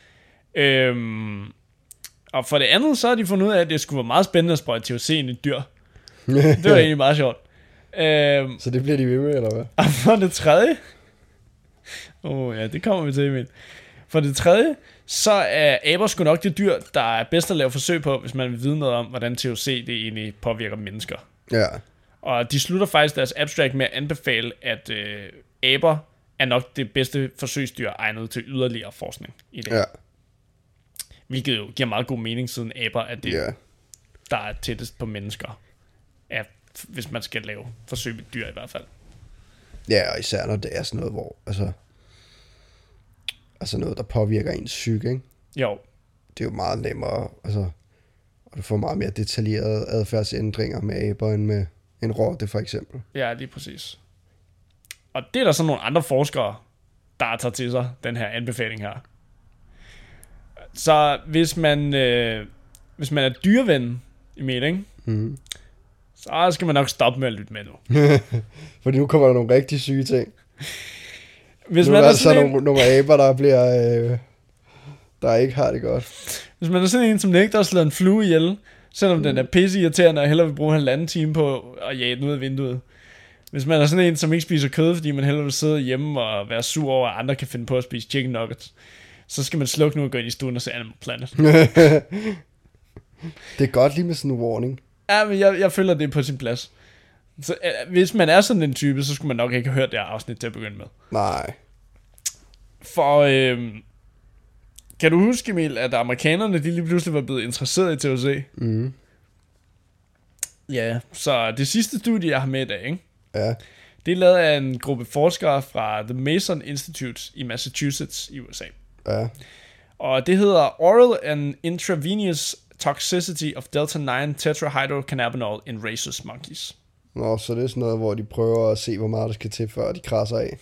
Speaker 1: Og for det andet, så har de fundet ud af, at det skulle være meget spændende at sprøjte THC ind i dyr. Det var egentlig meget sjovt.
Speaker 2: Så det bliver de ved med, eller hvad?
Speaker 1: Og for det tredje... ja, det kommer vi til, Emil. For det tredje, så er aber sgu nok det dyr, der er bedst at lave forsøg på, hvis man vil vide noget om, hvordan THC det egentlig påvirker mennesker.
Speaker 2: Ja.
Speaker 1: Og de slutter faktisk deres abstract med at anbefale, at aber er nok det bedste forsøgsdyr egnet til yderligere forskning i det.
Speaker 2: Ja.
Speaker 1: Hvilket jo giver meget god mening, siden aber er det,
Speaker 2: Ja.
Speaker 1: der er tættest på mennesker. Ja, hvis man skal lave forsøg med dyr i hvert fald.
Speaker 2: Ja, og især når det er sådan noget, hvor... Altså noget, der påvirker ens psyke, ikke?
Speaker 1: Jo,
Speaker 2: Det er jo meget nemmere, og du får meget mere detaljerede adfærdsændringer med aber end med en rotte, for eksempel.
Speaker 1: ja, lige præcis. Og det er der så nogle andre forskere, der tager til sig, den her anbefaling her. Så hvis man er dyreven i mening, så skal man nok stoppe med at lytte med nu.
Speaker 2: Fordi nu kommer der nogle rigtig syge ting.
Speaker 1: Hvis
Speaker 2: Nu
Speaker 1: man
Speaker 2: er
Speaker 1: er
Speaker 2: der så
Speaker 1: sådan en,
Speaker 2: nogle aber, der bliver... der ikke har det godt.
Speaker 1: hvis man er sådan en, som nægter at slå en flue ihjel, selvom den er pisseirriterende, og hellere vil bruge 1,5 time på at jage den ud af vinduet. Hvis man er sådan en, som ikke spiser kød, fordi man hellere vil sidde hjemme og være sur over, at andre kan finde på at spise chicken nuggets, så skal man slukke nu og gå ind i stuen og se Animal Planet.
Speaker 2: Det er godt lige med sådan en warning.
Speaker 1: Ja, men jeg føler, det er på sin plads. Så hvis man er sådan en type, så skulle man nok ikke have hørt det her afsnit til at begynde med.
Speaker 2: Nej.
Speaker 1: For kan du huske, Emil, at amerikanerne de lige pludselig var blevet interesseret i THC?
Speaker 2: Mm.
Speaker 1: Ja, så det sidste studie, jeg har med i dag, ikke?
Speaker 2: Ja.
Speaker 1: Det er lavet af en gruppe forskere fra The Mason Institute i Massachusetts i USA.
Speaker 2: Ja.
Speaker 1: Og det hedder Oral and Intravenous Toxicity of Delta-9 Tetrahydrocannabinol in Rhesus Monkeys.
Speaker 2: Nå, så det er sådan noget, hvor de prøver at se, hvor meget der skal til, før de krasser af.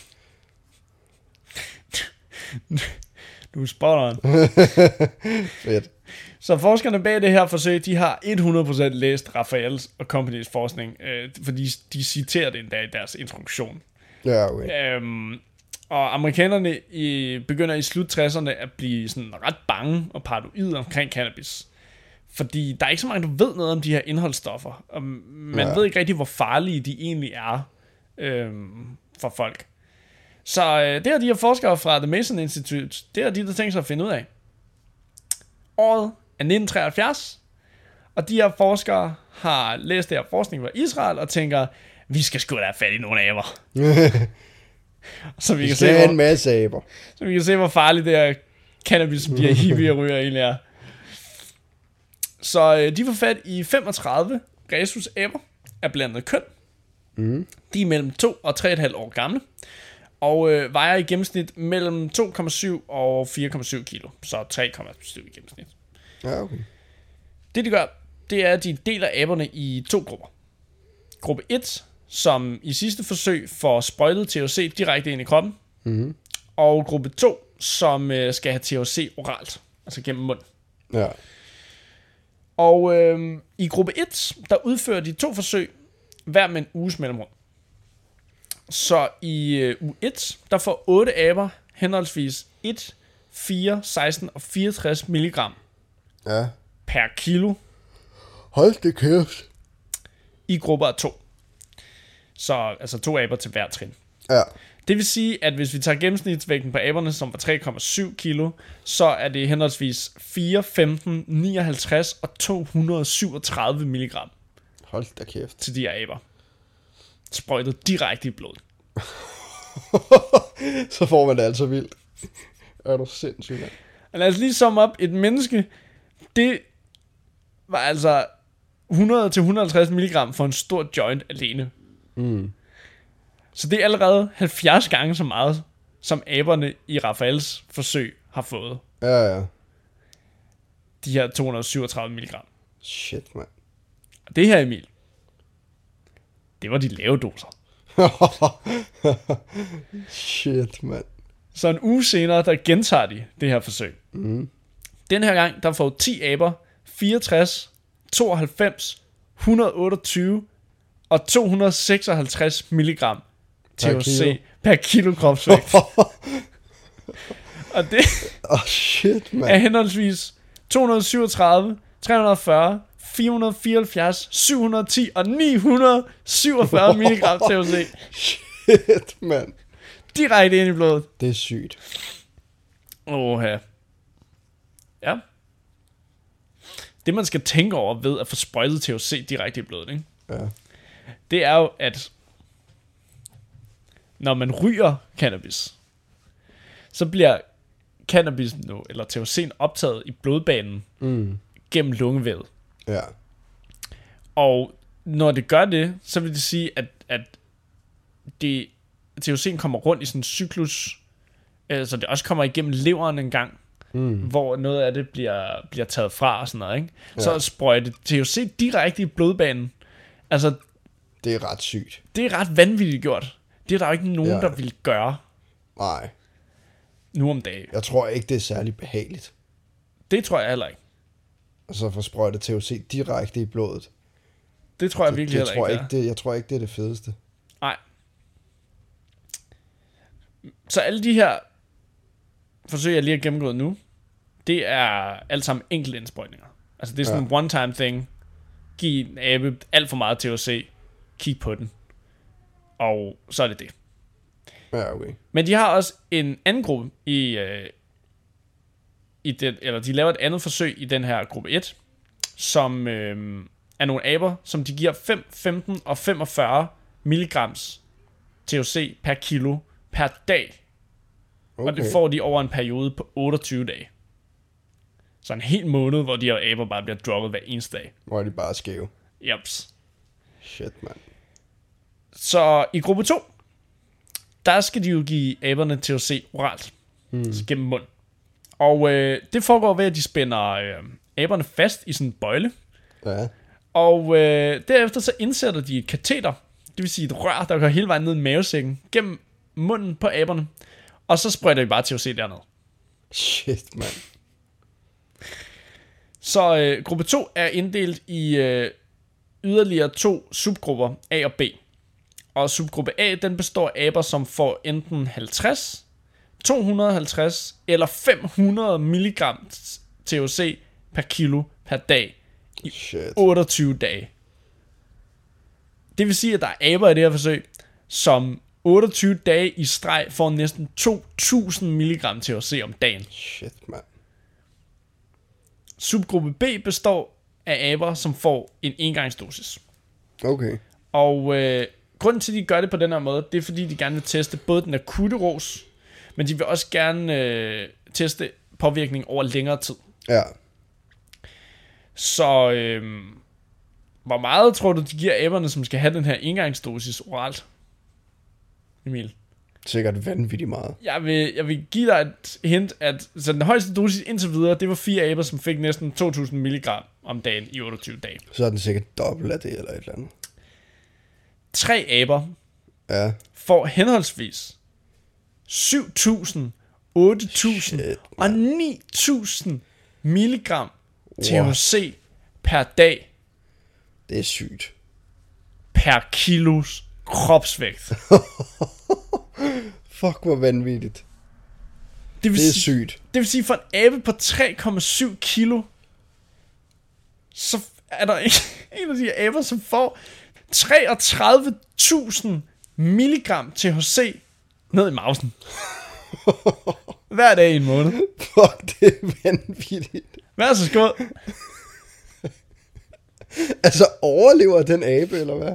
Speaker 1: Du er spot on.
Speaker 2: Fedt.
Speaker 1: Så forskerne bag det her forsøg, de har 100% læst Raphaels og Companys forskning, fordi de citerer det endda i deres introduktion.
Speaker 2: Ja, okay.
Speaker 1: Og amerikanerne begynder i slut 60'erne at blive sådan ret bange og paranoide omkring cannabis. Fordi der er ikke så mange, der ved noget om de her indholdsstoffer. Og man ved ikke rigtig, hvor farlige de egentlig er for folk. Så det har de her forskere fra The Mason Institute, det har de der tænkt sig at finde ud af. Året er 1973, og de her forskere har læst det her forskning fra Israel og tænker, vi skal sgu da have fat i nogle aber. Så vi kan se,
Speaker 2: en masse aber.
Speaker 1: så vi kan se, hvor farligt det her cannabis, som de her hippie ryger egentlig er. Så de får fat i 35 rhesusaber af blandet køn.
Speaker 2: Mm.
Speaker 1: De er mellem 2 og 3,5 år gamle. Og vejer i gennemsnit mellem 2,7 og 4,7 kilo. Så 3,7 i gennemsnit.
Speaker 2: Ja, okay.
Speaker 1: Det de gør, det er, at de deler aberne i 2 grupper. Gruppe 1, som i sidste forsøg får sprøjtet THC direkte ind i kroppen.
Speaker 2: Mm-hmm.
Speaker 1: Og gruppe 2, som skal have THC oralt, altså gennem munden.
Speaker 2: Ja.
Speaker 1: Og i gruppe 1, der udfører de 2 forsøg, hver med en uges mellemrum. Så i uge 1, der får 8 aber henholdsvis 1, 4, 16 og 64 milligram per kilo.
Speaker 2: Hold det kæft.
Speaker 1: I grupper af 2. Så altså 2 aber til hver trin.
Speaker 2: Ja.
Speaker 1: Det vil sige, at hvis vi tager gennemsnitsvægten på aberne, som var 3,7 kilo, så er det henholdsvis 4, 15, 59 og 237 milligram.
Speaker 2: Hold da kæft.
Speaker 1: Til de her aber. Sprøjtet direkte i blodet.
Speaker 2: Så får man det altså vildt. Er du sindssygt, mand.
Speaker 1: Og lad os lige summe op. Et menneske, det var altså 100-150 milligram for en stor joint alene.
Speaker 2: Mm.
Speaker 1: Så det er allerede 70 gange så meget, som aberne i Rafaels forsøg har fået.
Speaker 2: Ja.
Speaker 1: De her 237 milligram.
Speaker 2: Shit, mand.
Speaker 1: Og det her, Emil, det var de lave doser.
Speaker 2: Shit, mand.
Speaker 1: Så en uge senere, der gentager de det her forsøg.
Speaker 2: Mm.
Speaker 1: Den her gang, der får 10 aber 64, 92, 128 og 256 milligram THC per kilo kropsvægt. Og det
Speaker 2: shit, man.
Speaker 1: er henholdsvis 237, 340, 474, 710 og 947 milligram THC.
Speaker 2: Shit, mand.
Speaker 1: Direkte ind i blodet.
Speaker 2: Det er sygt.
Speaker 1: Ja. Ja. Det man skal tænke over ved at få sprøjtet THC direkte i blodet, ikke?
Speaker 2: Ja.
Speaker 1: Det er jo, at når man ryger cannabis, så bliver cannabis nu, eller THC'en optaget i blodbanen gennem lungevævet.
Speaker 2: Ja.
Speaker 1: Og når det gør det, så vil det sige, at THC'en kommer rundt i sådan en cyklus, så det også kommer igennem leveren en gang, hvor noget af det bliver taget fra og sådan noget, ikke? Ja. Så sprøjte THC direkte i blodbanen. Altså,
Speaker 2: det er ret sygt.
Speaker 1: Det er ret vanvittigt gjort. Det er der jo ikke nogen, der vil gøre.
Speaker 2: Nej.
Speaker 1: Nu om dagen.
Speaker 2: Jeg tror ikke, det er særlig behageligt.
Speaker 1: Det tror jeg heller ikke.
Speaker 2: Og så få sprøjtet THC direkte i blodet.
Speaker 1: Det tror jeg virkelig heller ikke.
Speaker 2: Jeg tror ikke, det er det fedeste.
Speaker 1: Nej. Så alle de her forsøg, jeg lige har gennemgået nu, det er alt sammen enkelte indsprøjtninger. Altså det er sådan en one-time thing. Giv en abe alt for meget THC. Kig på den. Og så er det det.
Speaker 2: Ja, okay.
Speaker 1: Men de har også en anden gruppe i det, eller de laver et andet forsøg i den her gruppe 1, som er nogle aber, som de giver 5, 15 og 45 milligrams THC per kilo per dag. Okay. Og det får de over en periode på 28 dage. Så en hel måned, hvor de her aber bare bliver drukket hver eneste dag.
Speaker 2: Hvor de bare er skæve.
Speaker 1: Jeps.
Speaker 2: Shit, mand.
Speaker 1: Så i gruppe 2, der skal de jo give aberne THC oralt. Altså gennem mund. Og det foregår ved, at de spænder aberne fast i sådan en bøjle.
Speaker 2: Ja.
Speaker 1: Og derefter så indsætter de et kateter. Det vil sige et rør, der går hele vejen ned i mavesækken. Gennem munden på aberne. Og så sprøjter de bare THC derned.
Speaker 2: Shit, mand.
Speaker 1: Så gruppe 2 er inddelt i yderligere 2 subgrupper, A og B. Og subgruppe A, den består af aber, som får enten 50, 250 eller 500 milligram THC per kilo per dag i 28 dage. Det vil sige, at der er aber i det her forsøg, som 28 dage i streg får næsten 2000 milligram THC om dagen.
Speaker 2: Shit, mand.
Speaker 1: Subgruppe B består af aber, som får en engangsdosis.
Speaker 2: Okay.
Speaker 1: Og grunden til, at de gør det på den her måde, det er, fordi de gerne vil teste både den akutte ros, men de vil også gerne teste påvirkning over længere tid.
Speaker 2: Ja.
Speaker 1: Så hvor meget tror du, de giver aberne, som skal have den her engangsdosis oralt, Emil?
Speaker 2: Sikkert vanvittigt meget.
Speaker 1: Jeg vil give dig et hint, at så den højeste dosis indtil videre, det var 4 aber, som fik næsten 2000 milligram om dagen i 28 dage.
Speaker 2: Så er den sikkert dobbelt af det, eller et eller andet.
Speaker 1: 3 aber
Speaker 2: Ja.
Speaker 1: får henholdsvis 7.000, 8.000 og 9.000 milligram THC per dag
Speaker 2: Det er sygt.
Speaker 1: per kilos kropsvægt.
Speaker 2: Fuck, hvor vanvittigt.
Speaker 1: Det
Speaker 2: Det er sygt.
Speaker 1: Det vil sige, for en abe på 3,7 kilo, så er der en af de aber, som får 33.000 milligram THC ned i mausen. Hver dag i en måned.
Speaker 2: Fuck, det er vanvittigt.
Speaker 1: Vær så skål.
Speaker 2: Altså, overlever den abe, eller hvad?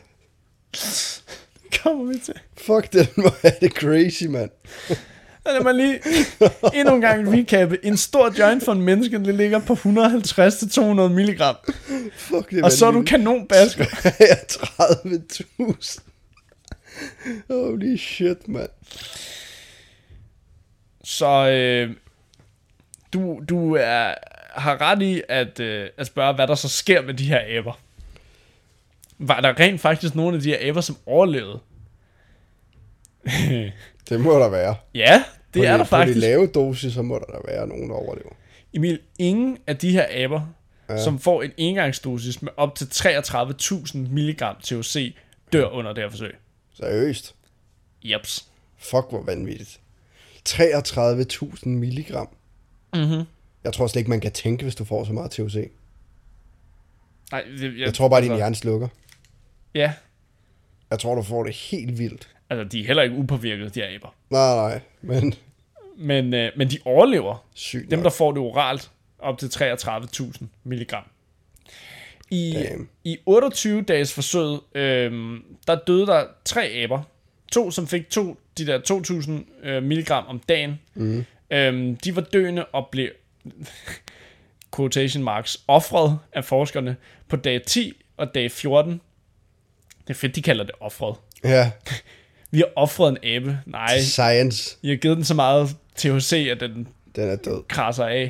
Speaker 1: Kommer vi til.
Speaker 2: Fuck, den må have det crazy, mand.
Speaker 1: Lad mig lige endnu en gang recappe. En stor joint for en menneske, det ligger på 150-200 milligram.
Speaker 2: Fuck, det er
Speaker 1: Og så er du
Speaker 2: vanvittigt.
Speaker 1: kanonbasker.
Speaker 2: 30.000. Holy shit, mand.
Speaker 1: Så du har ret i at spørge, hvad der så sker med de her aber. Var der rent faktisk nogle af de her aber, som overlevede?
Speaker 2: Det må der være.
Speaker 1: Ja, det er der
Speaker 2: På
Speaker 1: faktisk.
Speaker 2: de lave dosis, så må der være nogen, der overlever.
Speaker 1: Emil, ingen af de her aber, som får en engangsdosis med op til 33.000 milligram THC, dør under det her forsøg.
Speaker 2: Seriøst.
Speaker 1: Jeps.
Speaker 2: Fuck, hvor vanvittigt. 33.000 milligram.
Speaker 1: Mhm.
Speaker 2: Jeg tror slet ikke, man kan tænke, hvis du får så meget THC.
Speaker 1: Nej,
Speaker 2: Jeg tror bare, din hjerne slukker.
Speaker 1: Ja,
Speaker 2: Jeg tror, du får det helt vildt.
Speaker 1: altså de er heller ikke upåvirket, de her aber.
Speaker 2: Nej, men
Speaker 1: Men de overlever.
Speaker 2: sygt
Speaker 1: Dem,
Speaker 2: nok.
Speaker 1: der får det oralt, op til 33.000 milligram.
Speaker 2: Damn.
Speaker 1: I 28 dages forsøg, der døde der 3 aber. 2, som fik de der 2.000 milligram om dagen. De var døende og blev, quotation marks, offret af forskerne på dag 10 og dag 14. Det er fedt, de kalder det offret.
Speaker 2: Ja,
Speaker 1: Vi har offret en abe. Nej,
Speaker 2: science.
Speaker 1: I har givet den så meget THC, at den
Speaker 2: Den er død.
Speaker 1: krasser af.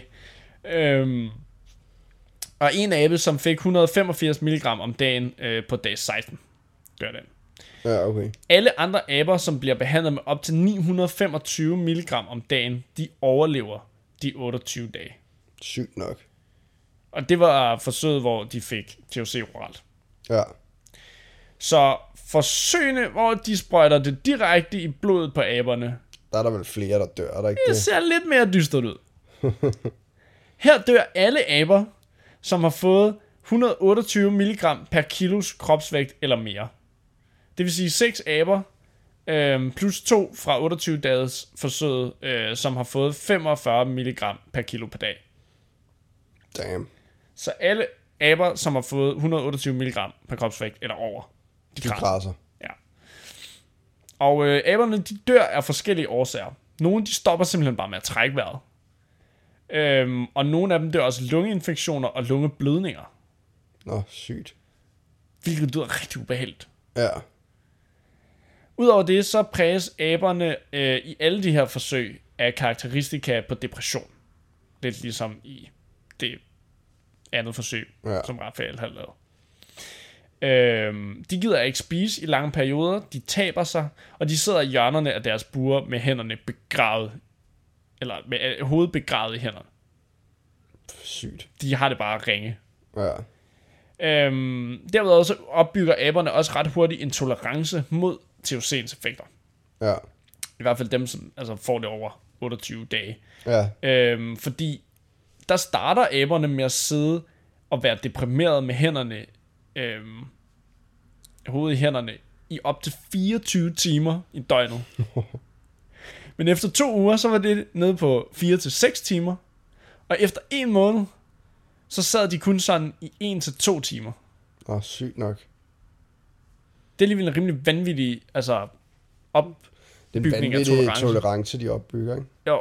Speaker 1: Og en abe, som fik 185 milligram om dagen på dag 16. Gør den.
Speaker 2: Ja, okay.
Speaker 1: Alle andre aber, som bliver behandlet med op til 925 milligram om dagen, de overlever de 28 dage.
Speaker 2: Sygt nok.
Speaker 1: Og det var forsøget, hvor de fik THC oralt.
Speaker 2: Ja.
Speaker 1: Så forsøgene, hvor de sprøjter det direkte i blodet på aberne,
Speaker 2: Der er der vel flere, der dør, er der ikke
Speaker 1: det
Speaker 2: det?
Speaker 1: ser lidt mere dystert ud. Her dør alle aber, som har fået 128 milligram per kilos kropsvægt eller mere. Det vil sige 6 aber, plus 2 fra 28 dages forsøg, som har fået 45 milligram per kilo per dag.
Speaker 2: Damn.
Speaker 1: Så alle aber, som har fået 128 milligram per kropsvægt eller over,
Speaker 2: De krasser.
Speaker 1: Ja. Og aberne, de dør af forskellige årsager. Nogle, de stopper simpelthen bare med at trække vejret. Og nogle af dem dør også lungeinfektioner og lungeblødninger.
Speaker 2: Nå, sygt.
Speaker 1: Hvilket lyder rigtig ubehageligt.
Speaker 2: Ja.
Speaker 1: Udover det, så præges aberne i alle de her forsøg af karakteristika på depression. Lidt ligesom i det andet forsøg, som Raphael har lavet. De gider ikke spise i lange perioder, de taber sig, og de sidder i hjørnerne af deres bure med hænderne begravet, eller med hovedet begravet i hænderne.
Speaker 2: Sygt.
Speaker 1: De har det bare ringe.
Speaker 2: Ja.
Speaker 1: Derudover så opbygger aberne også ret hurtigt en tolerance mod THC'ens effekter.
Speaker 2: Ja.
Speaker 1: I hvert fald dem, som altså får det over 28 dage.
Speaker 2: Ja.
Speaker 1: Fordi der starter aberne med at sidde og være deprimeret med hænderne, hovedet i hænderne, i op til 24 timer i døgnet. Men efter 2 uger, så var det nede på 4-6 timer. Og efter 1 måned, så sad de kun sådan i 1-2 timer.
Speaker 2: Sygt nok.
Speaker 1: Det er alligevel en rimelig vanvittig, altså
Speaker 2: Det er en
Speaker 1: opbygning af
Speaker 2: vanvittig
Speaker 1: tolerance.
Speaker 2: tolerance, de opbygger, ikke?
Speaker 1: Jo.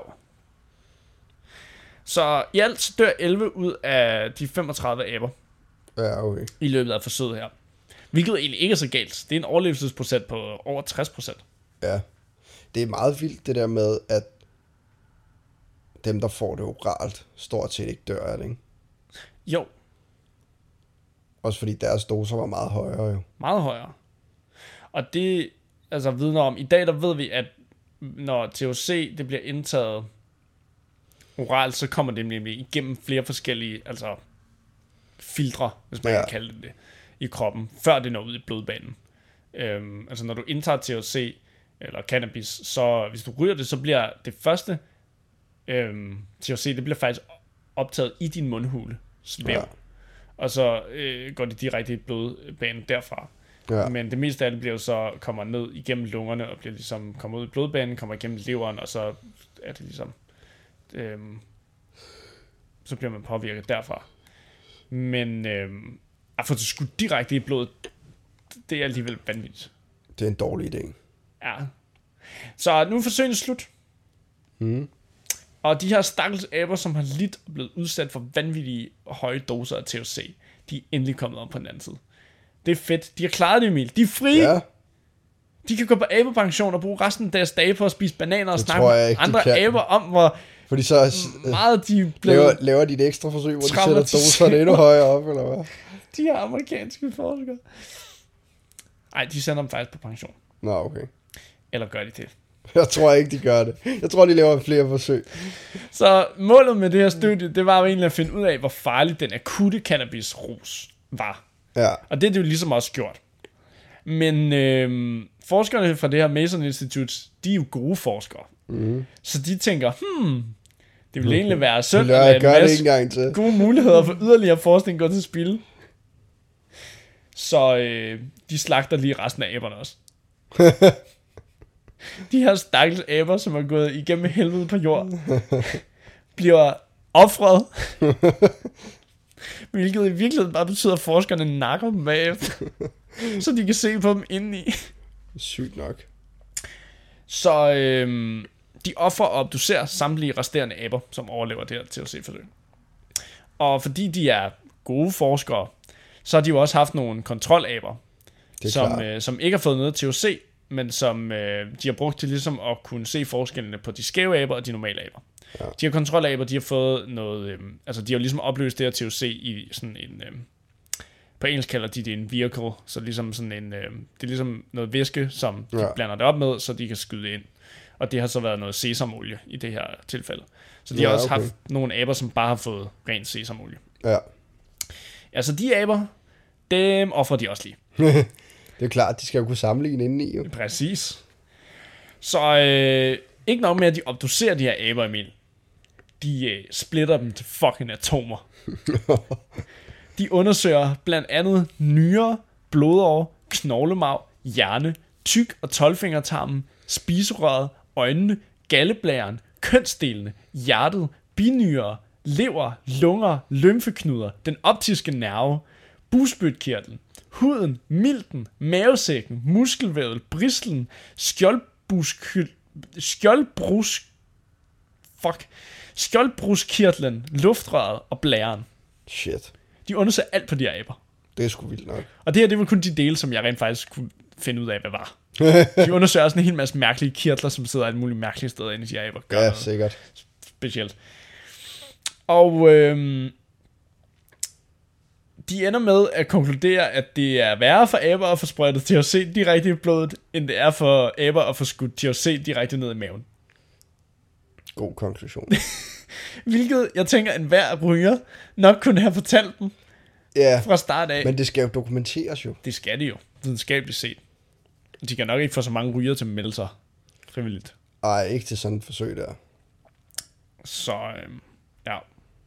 Speaker 1: Så i alt så dør 11 ud af de 35 aber
Speaker 2: Ja, okay.
Speaker 1: i løbet af forsøget her. Hvilket egentlig ikke er så galt. Det er en overlevelsesprocent på over 60%.
Speaker 2: Ja. Det er meget vildt, det der med, at dem, der får det oralt, stort set ikke dør af det, ikke?
Speaker 1: Jo,
Speaker 2: Også fordi deres doser var meget højere jo.
Speaker 1: Meget højere. Og det altså vidner om, i dag der ved vi, at når THC det bliver indtaget oralt, så kommer det nemlig igennem flere forskellige filtre, hvis man kan kalde det, i kroppen, før det når ud i blodbanen. Altså når du indtager THC eller cannabis, så hvis du ryger det, så bliver det første THC, det bliver faktisk optaget i din mundhule, og så går det direkte i blodbanen derfra. Ja. Men det meste af det bliver jo så kommer ned igennem lungerne og bliver ligesom kommer ud i blodbanen, kommer igennem leveren, og så er det ligesom så bliver man påvirket derfra. Men at få det skudt direkte i blodet, det er alligevel vanvittigt.
Speaker 2: Det er en dårlig idé.
Speaker 1: Ja. Så nu er forsøgene slut. Og de her stakkels aber, som har lidt og blevet udsat for vanvittige høje doser af THC, de er endelig kommet op på den anden side. Det er fedt. De har klaret det, Emil. De er frie. Ja. De kan gå på abepension og bruge resten af deres dage på at spise bananer og snakke med andre aber om, hvor
Speaker 2: fordi så
Speaker 1: meget de blev
Speaker 2: laver de et ekstra forsøg, hvor de sætter doserne endnu højere op, eller hvad?
Speaker 1: De her amerikanske forskere. Nej, de sender dem faktisk på pension.
Speaker 2: Nå, okay.
Speaker 1: Eller gør de det?
Speaker 2: Jeg tror ikke, de gør det. Jeg tror, de laver flere forsøg.
Speaker 1: Så målet med det her studie, det var jo egentlig at finde ud af, hvor farlig den akutte cannabisrus var.
Speaker 2: Ja.
Speaker 1: Og det er det jo ligesom også gjort. Men forskerne fra det her Mason Institute, de er jo gode forskere. Så de tænker, det vil egentlig være synd at lade en masse gode muligheder for yderligere forskning gå til spil. Så de slagter lige resten af aberne også. De her stakkels aber, som er gået igennem helvede på jord, bliver ofret. Hvilket i virkeligheden bare betyder, at forskerne nakker dem bagefter, så de kan se på dem indeni.
Speaker 2: Sygt nok.
Speaker 1: Så de offrer og obducerer samtlige resterende aber, som overlever det her THC-forsøg. Og fordi de er gode forskere, så har de jo også haft nogle kontrolaber, som ikke har fået noget THC, men som de har brugt til ligesom at kunne se forskellene på de skæve aber og de normale aber. Ja. De her kontrolaber, de har fået noget, de har ligesom opløst det her THC i sådan en, på engelsk kalder de det en vehicle, så ligesom sådan en, det er ligesom noget væske, som de blander det op med, så de kan skyde ind. Og det har så været noget sesamolie i det her tilfælde. Så de har også haft nogle aber, som bare har fået ren sesamolie. Ja. Altså de aber, dem offrer de også lige.
Speaker 2: Det er klart, de skal jo kunne sammenligne indeni. Jo.
Speaker 1: Præcis. Så ikke nok med, at de obducerer de her aber, Emil. De splitter dem til fucking atomer. De undersøger blandt andet nyrer, blodårer, knoglemarv, hjerne, tyk- og 12-fingertarmen, spiserøret, øjnene, galleblæren, kønsdelene, hjertet, binyrer, lever, lunger, lymfeknuder, den optiske nerve, bugspytkirtlen, huden, milten, mavesækken, muskelvævet, bristlen, skjoldbruskkirtlen, luftrøret og blæren.
Speaker 2: Shit.
Speaker 1: De undersøger alt på de her aber.
Speaker 2: Det er sgu vildt nok.
Speaker 1: Og det her, det var kun de dele, som jeg rent faktisk kunne finde ud af, hvad var. De undersøger også en hel masse mærkelige kirtler, som sidder alle mulige mærkelige steder inde i de her aber.
Speaker 2: Ja, sikkert.
Speaker 1: Specielt. Og de ender med at konkludere, at det er værre for aber at få sprøjtet THC direkte i blodet, end det er for aber at få skudt THC direkte ned i maven.
Speaker 2: God konklusion.
Speaker 1: Hvilket, jeg tænker, en hver ryger nok kunne have fortalt dem fra start af.
Speaker 2: Men det skal jo dokumenteres jo.
Speaker 1: Det skal det jo, videnskabeligt set. De kan nok ikke få så mange ryger til at melde sig frivilligt.
Speaker 2: Ej, ikke til sådan et forsøg der.
Speaker 1: Så, ja.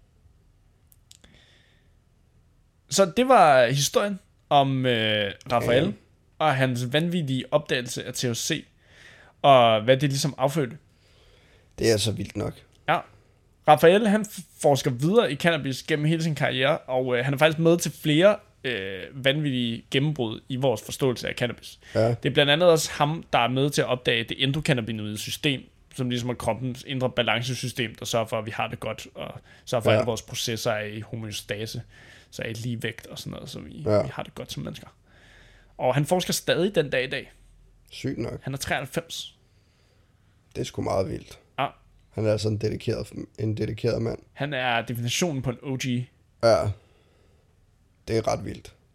Speaker 1: Så det var historien om Raphael og hans vanvittige opdagelse af THC, og hvad det ligesom affødte.
Speaker 2: Det er så vildt nok.
Speaker 1: Ja. Raphael, han forsker videre i cannabis gennem hele sin karriere, og han er faktisk med til flere vanvittige gennembrud i vores forståelse af cannabis. Ja. Det er blandt andet også ham, der er med til at opdage det endokannabinoide system, som ligesom er kroppens indre balancesystem, der sørger for, at vi har det godt, og sørger for, at vores processer er i homeostase, så er i ligevægt og sådan noget, så vi har det godt som mennesker. Og han forsker stadig den dag i dag.
Speaker 2: Sygt nok.
Speaker 1: Han er 93.
Speaker 2: Det er sgu meget vildt.
Speaker 1: Ja.
Speaker 2: Han er sådan en dedikeret mand.
Speaker 1: Han er definitionen på en OG.
Speaker 2: Ja. Det er ret vildt.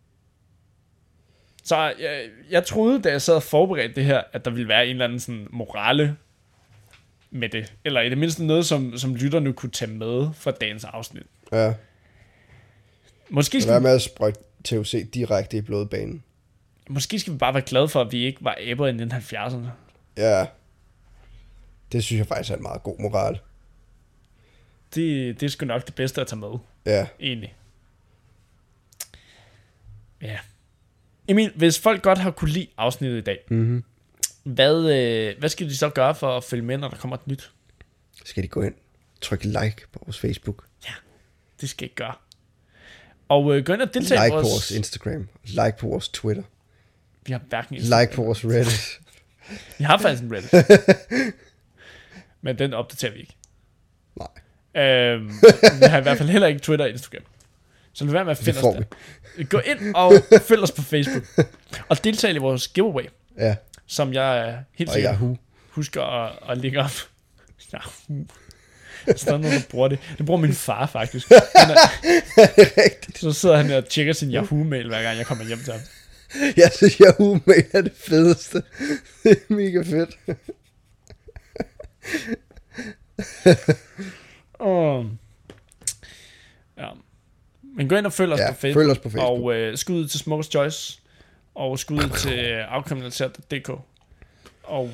Speaker 1: Så jeg troede, da jeg sad og forberedte det her, at der ville være en eller anden sådan morale med det. Eller i det mindste noget, som lytterne kunne tage med fra dagens afsnit.
Speaker 2: Ja.
Speaker 1: Måske
Speaker 2: skal med at sprøjte THC direkte i blodbanen.
Speaker 1: Måske skal vi bare være glade for, at vi ikke var aber i 1970'erne.
Speaker 2: Ja. Det synes jeg faktisk er en meget god moral.
Speaker 1: Det er sgu nok det bedste at tage med.
Speaker 2: Ja.
Speaker 1: Egentlig. Ja. Emil, hvis folk godt har kunne lide afsnittet i dag, hvad skal de så gøre for at følge med, når der kommer et nyt?
Speaker 2: Skal de gå ind, trykke like på vores Facebook?
Speaker 1: Ja, det skal I gøre. Og gå ind og deltage
Speaker 2: like på vores Instagram, like på vores Twitter.
Speaker 1: Vi har hverken Instagram.
Speaker 2: Like på vores Reddit.
Speaker 1: Vi har faktisk en Reddit. Men den opdaterer vi ikke.
Speaker 2: Nej.
Speaker 1: Vi har i hvert fald heller ikke Twitter og Instagram. Så lad være med at finde os der. Gå ind og følg os på Facebook. Og deltag i vores giveaway.
Speaker 2: Ja.
Speaker 1: Som jeg helt sikkert husker at lægge op. Yahoo. Så der er nogen, der bruger det. Det bruger min far faktisk. Så sidder han og tjekker sin Yahoo-mail, hver gang jeg kommer hjem til ham.
Speaker 2: Jeg synes, Yahoo-mail er det fedeste. Det er mega fedt.
Speaker 1: Ja. Men gå ind og følg os på Facebook.
Speaker 2: Følg os på Facebook.
Speaker 1: Og skud til Smokers Choice. Og skud til afkriminaliseret.dk. Og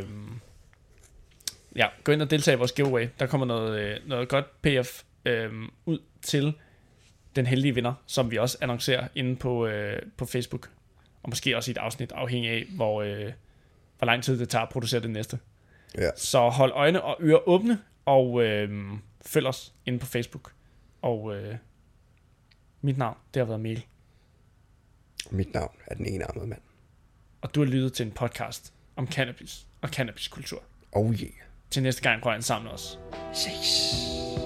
Speaker 1: gå ind og deltage i vores giveaway. Der kommer noget godt PF ud til den heldige vinder, som vi også annoncerer inde på Facebook. Og måske også i et afsnit, afhængig af, hvor lang tid det tager at producere det næste.
Speaker 2: Ja.
Speaker 1: Så hold øjne og ører åbne, og følg os inde på Facebook. Og mit navn, det har været Mikkel.
Speaker 2: Mit navn er den enarmede mand.
Speaker 1: Og du har lyttet til en podcast om cannabis og cannabiskultur.
Speaker 2: Oh yeah.
Speaker 1: Til næste gang, prøv at samle os.
Speaker 2: Ses.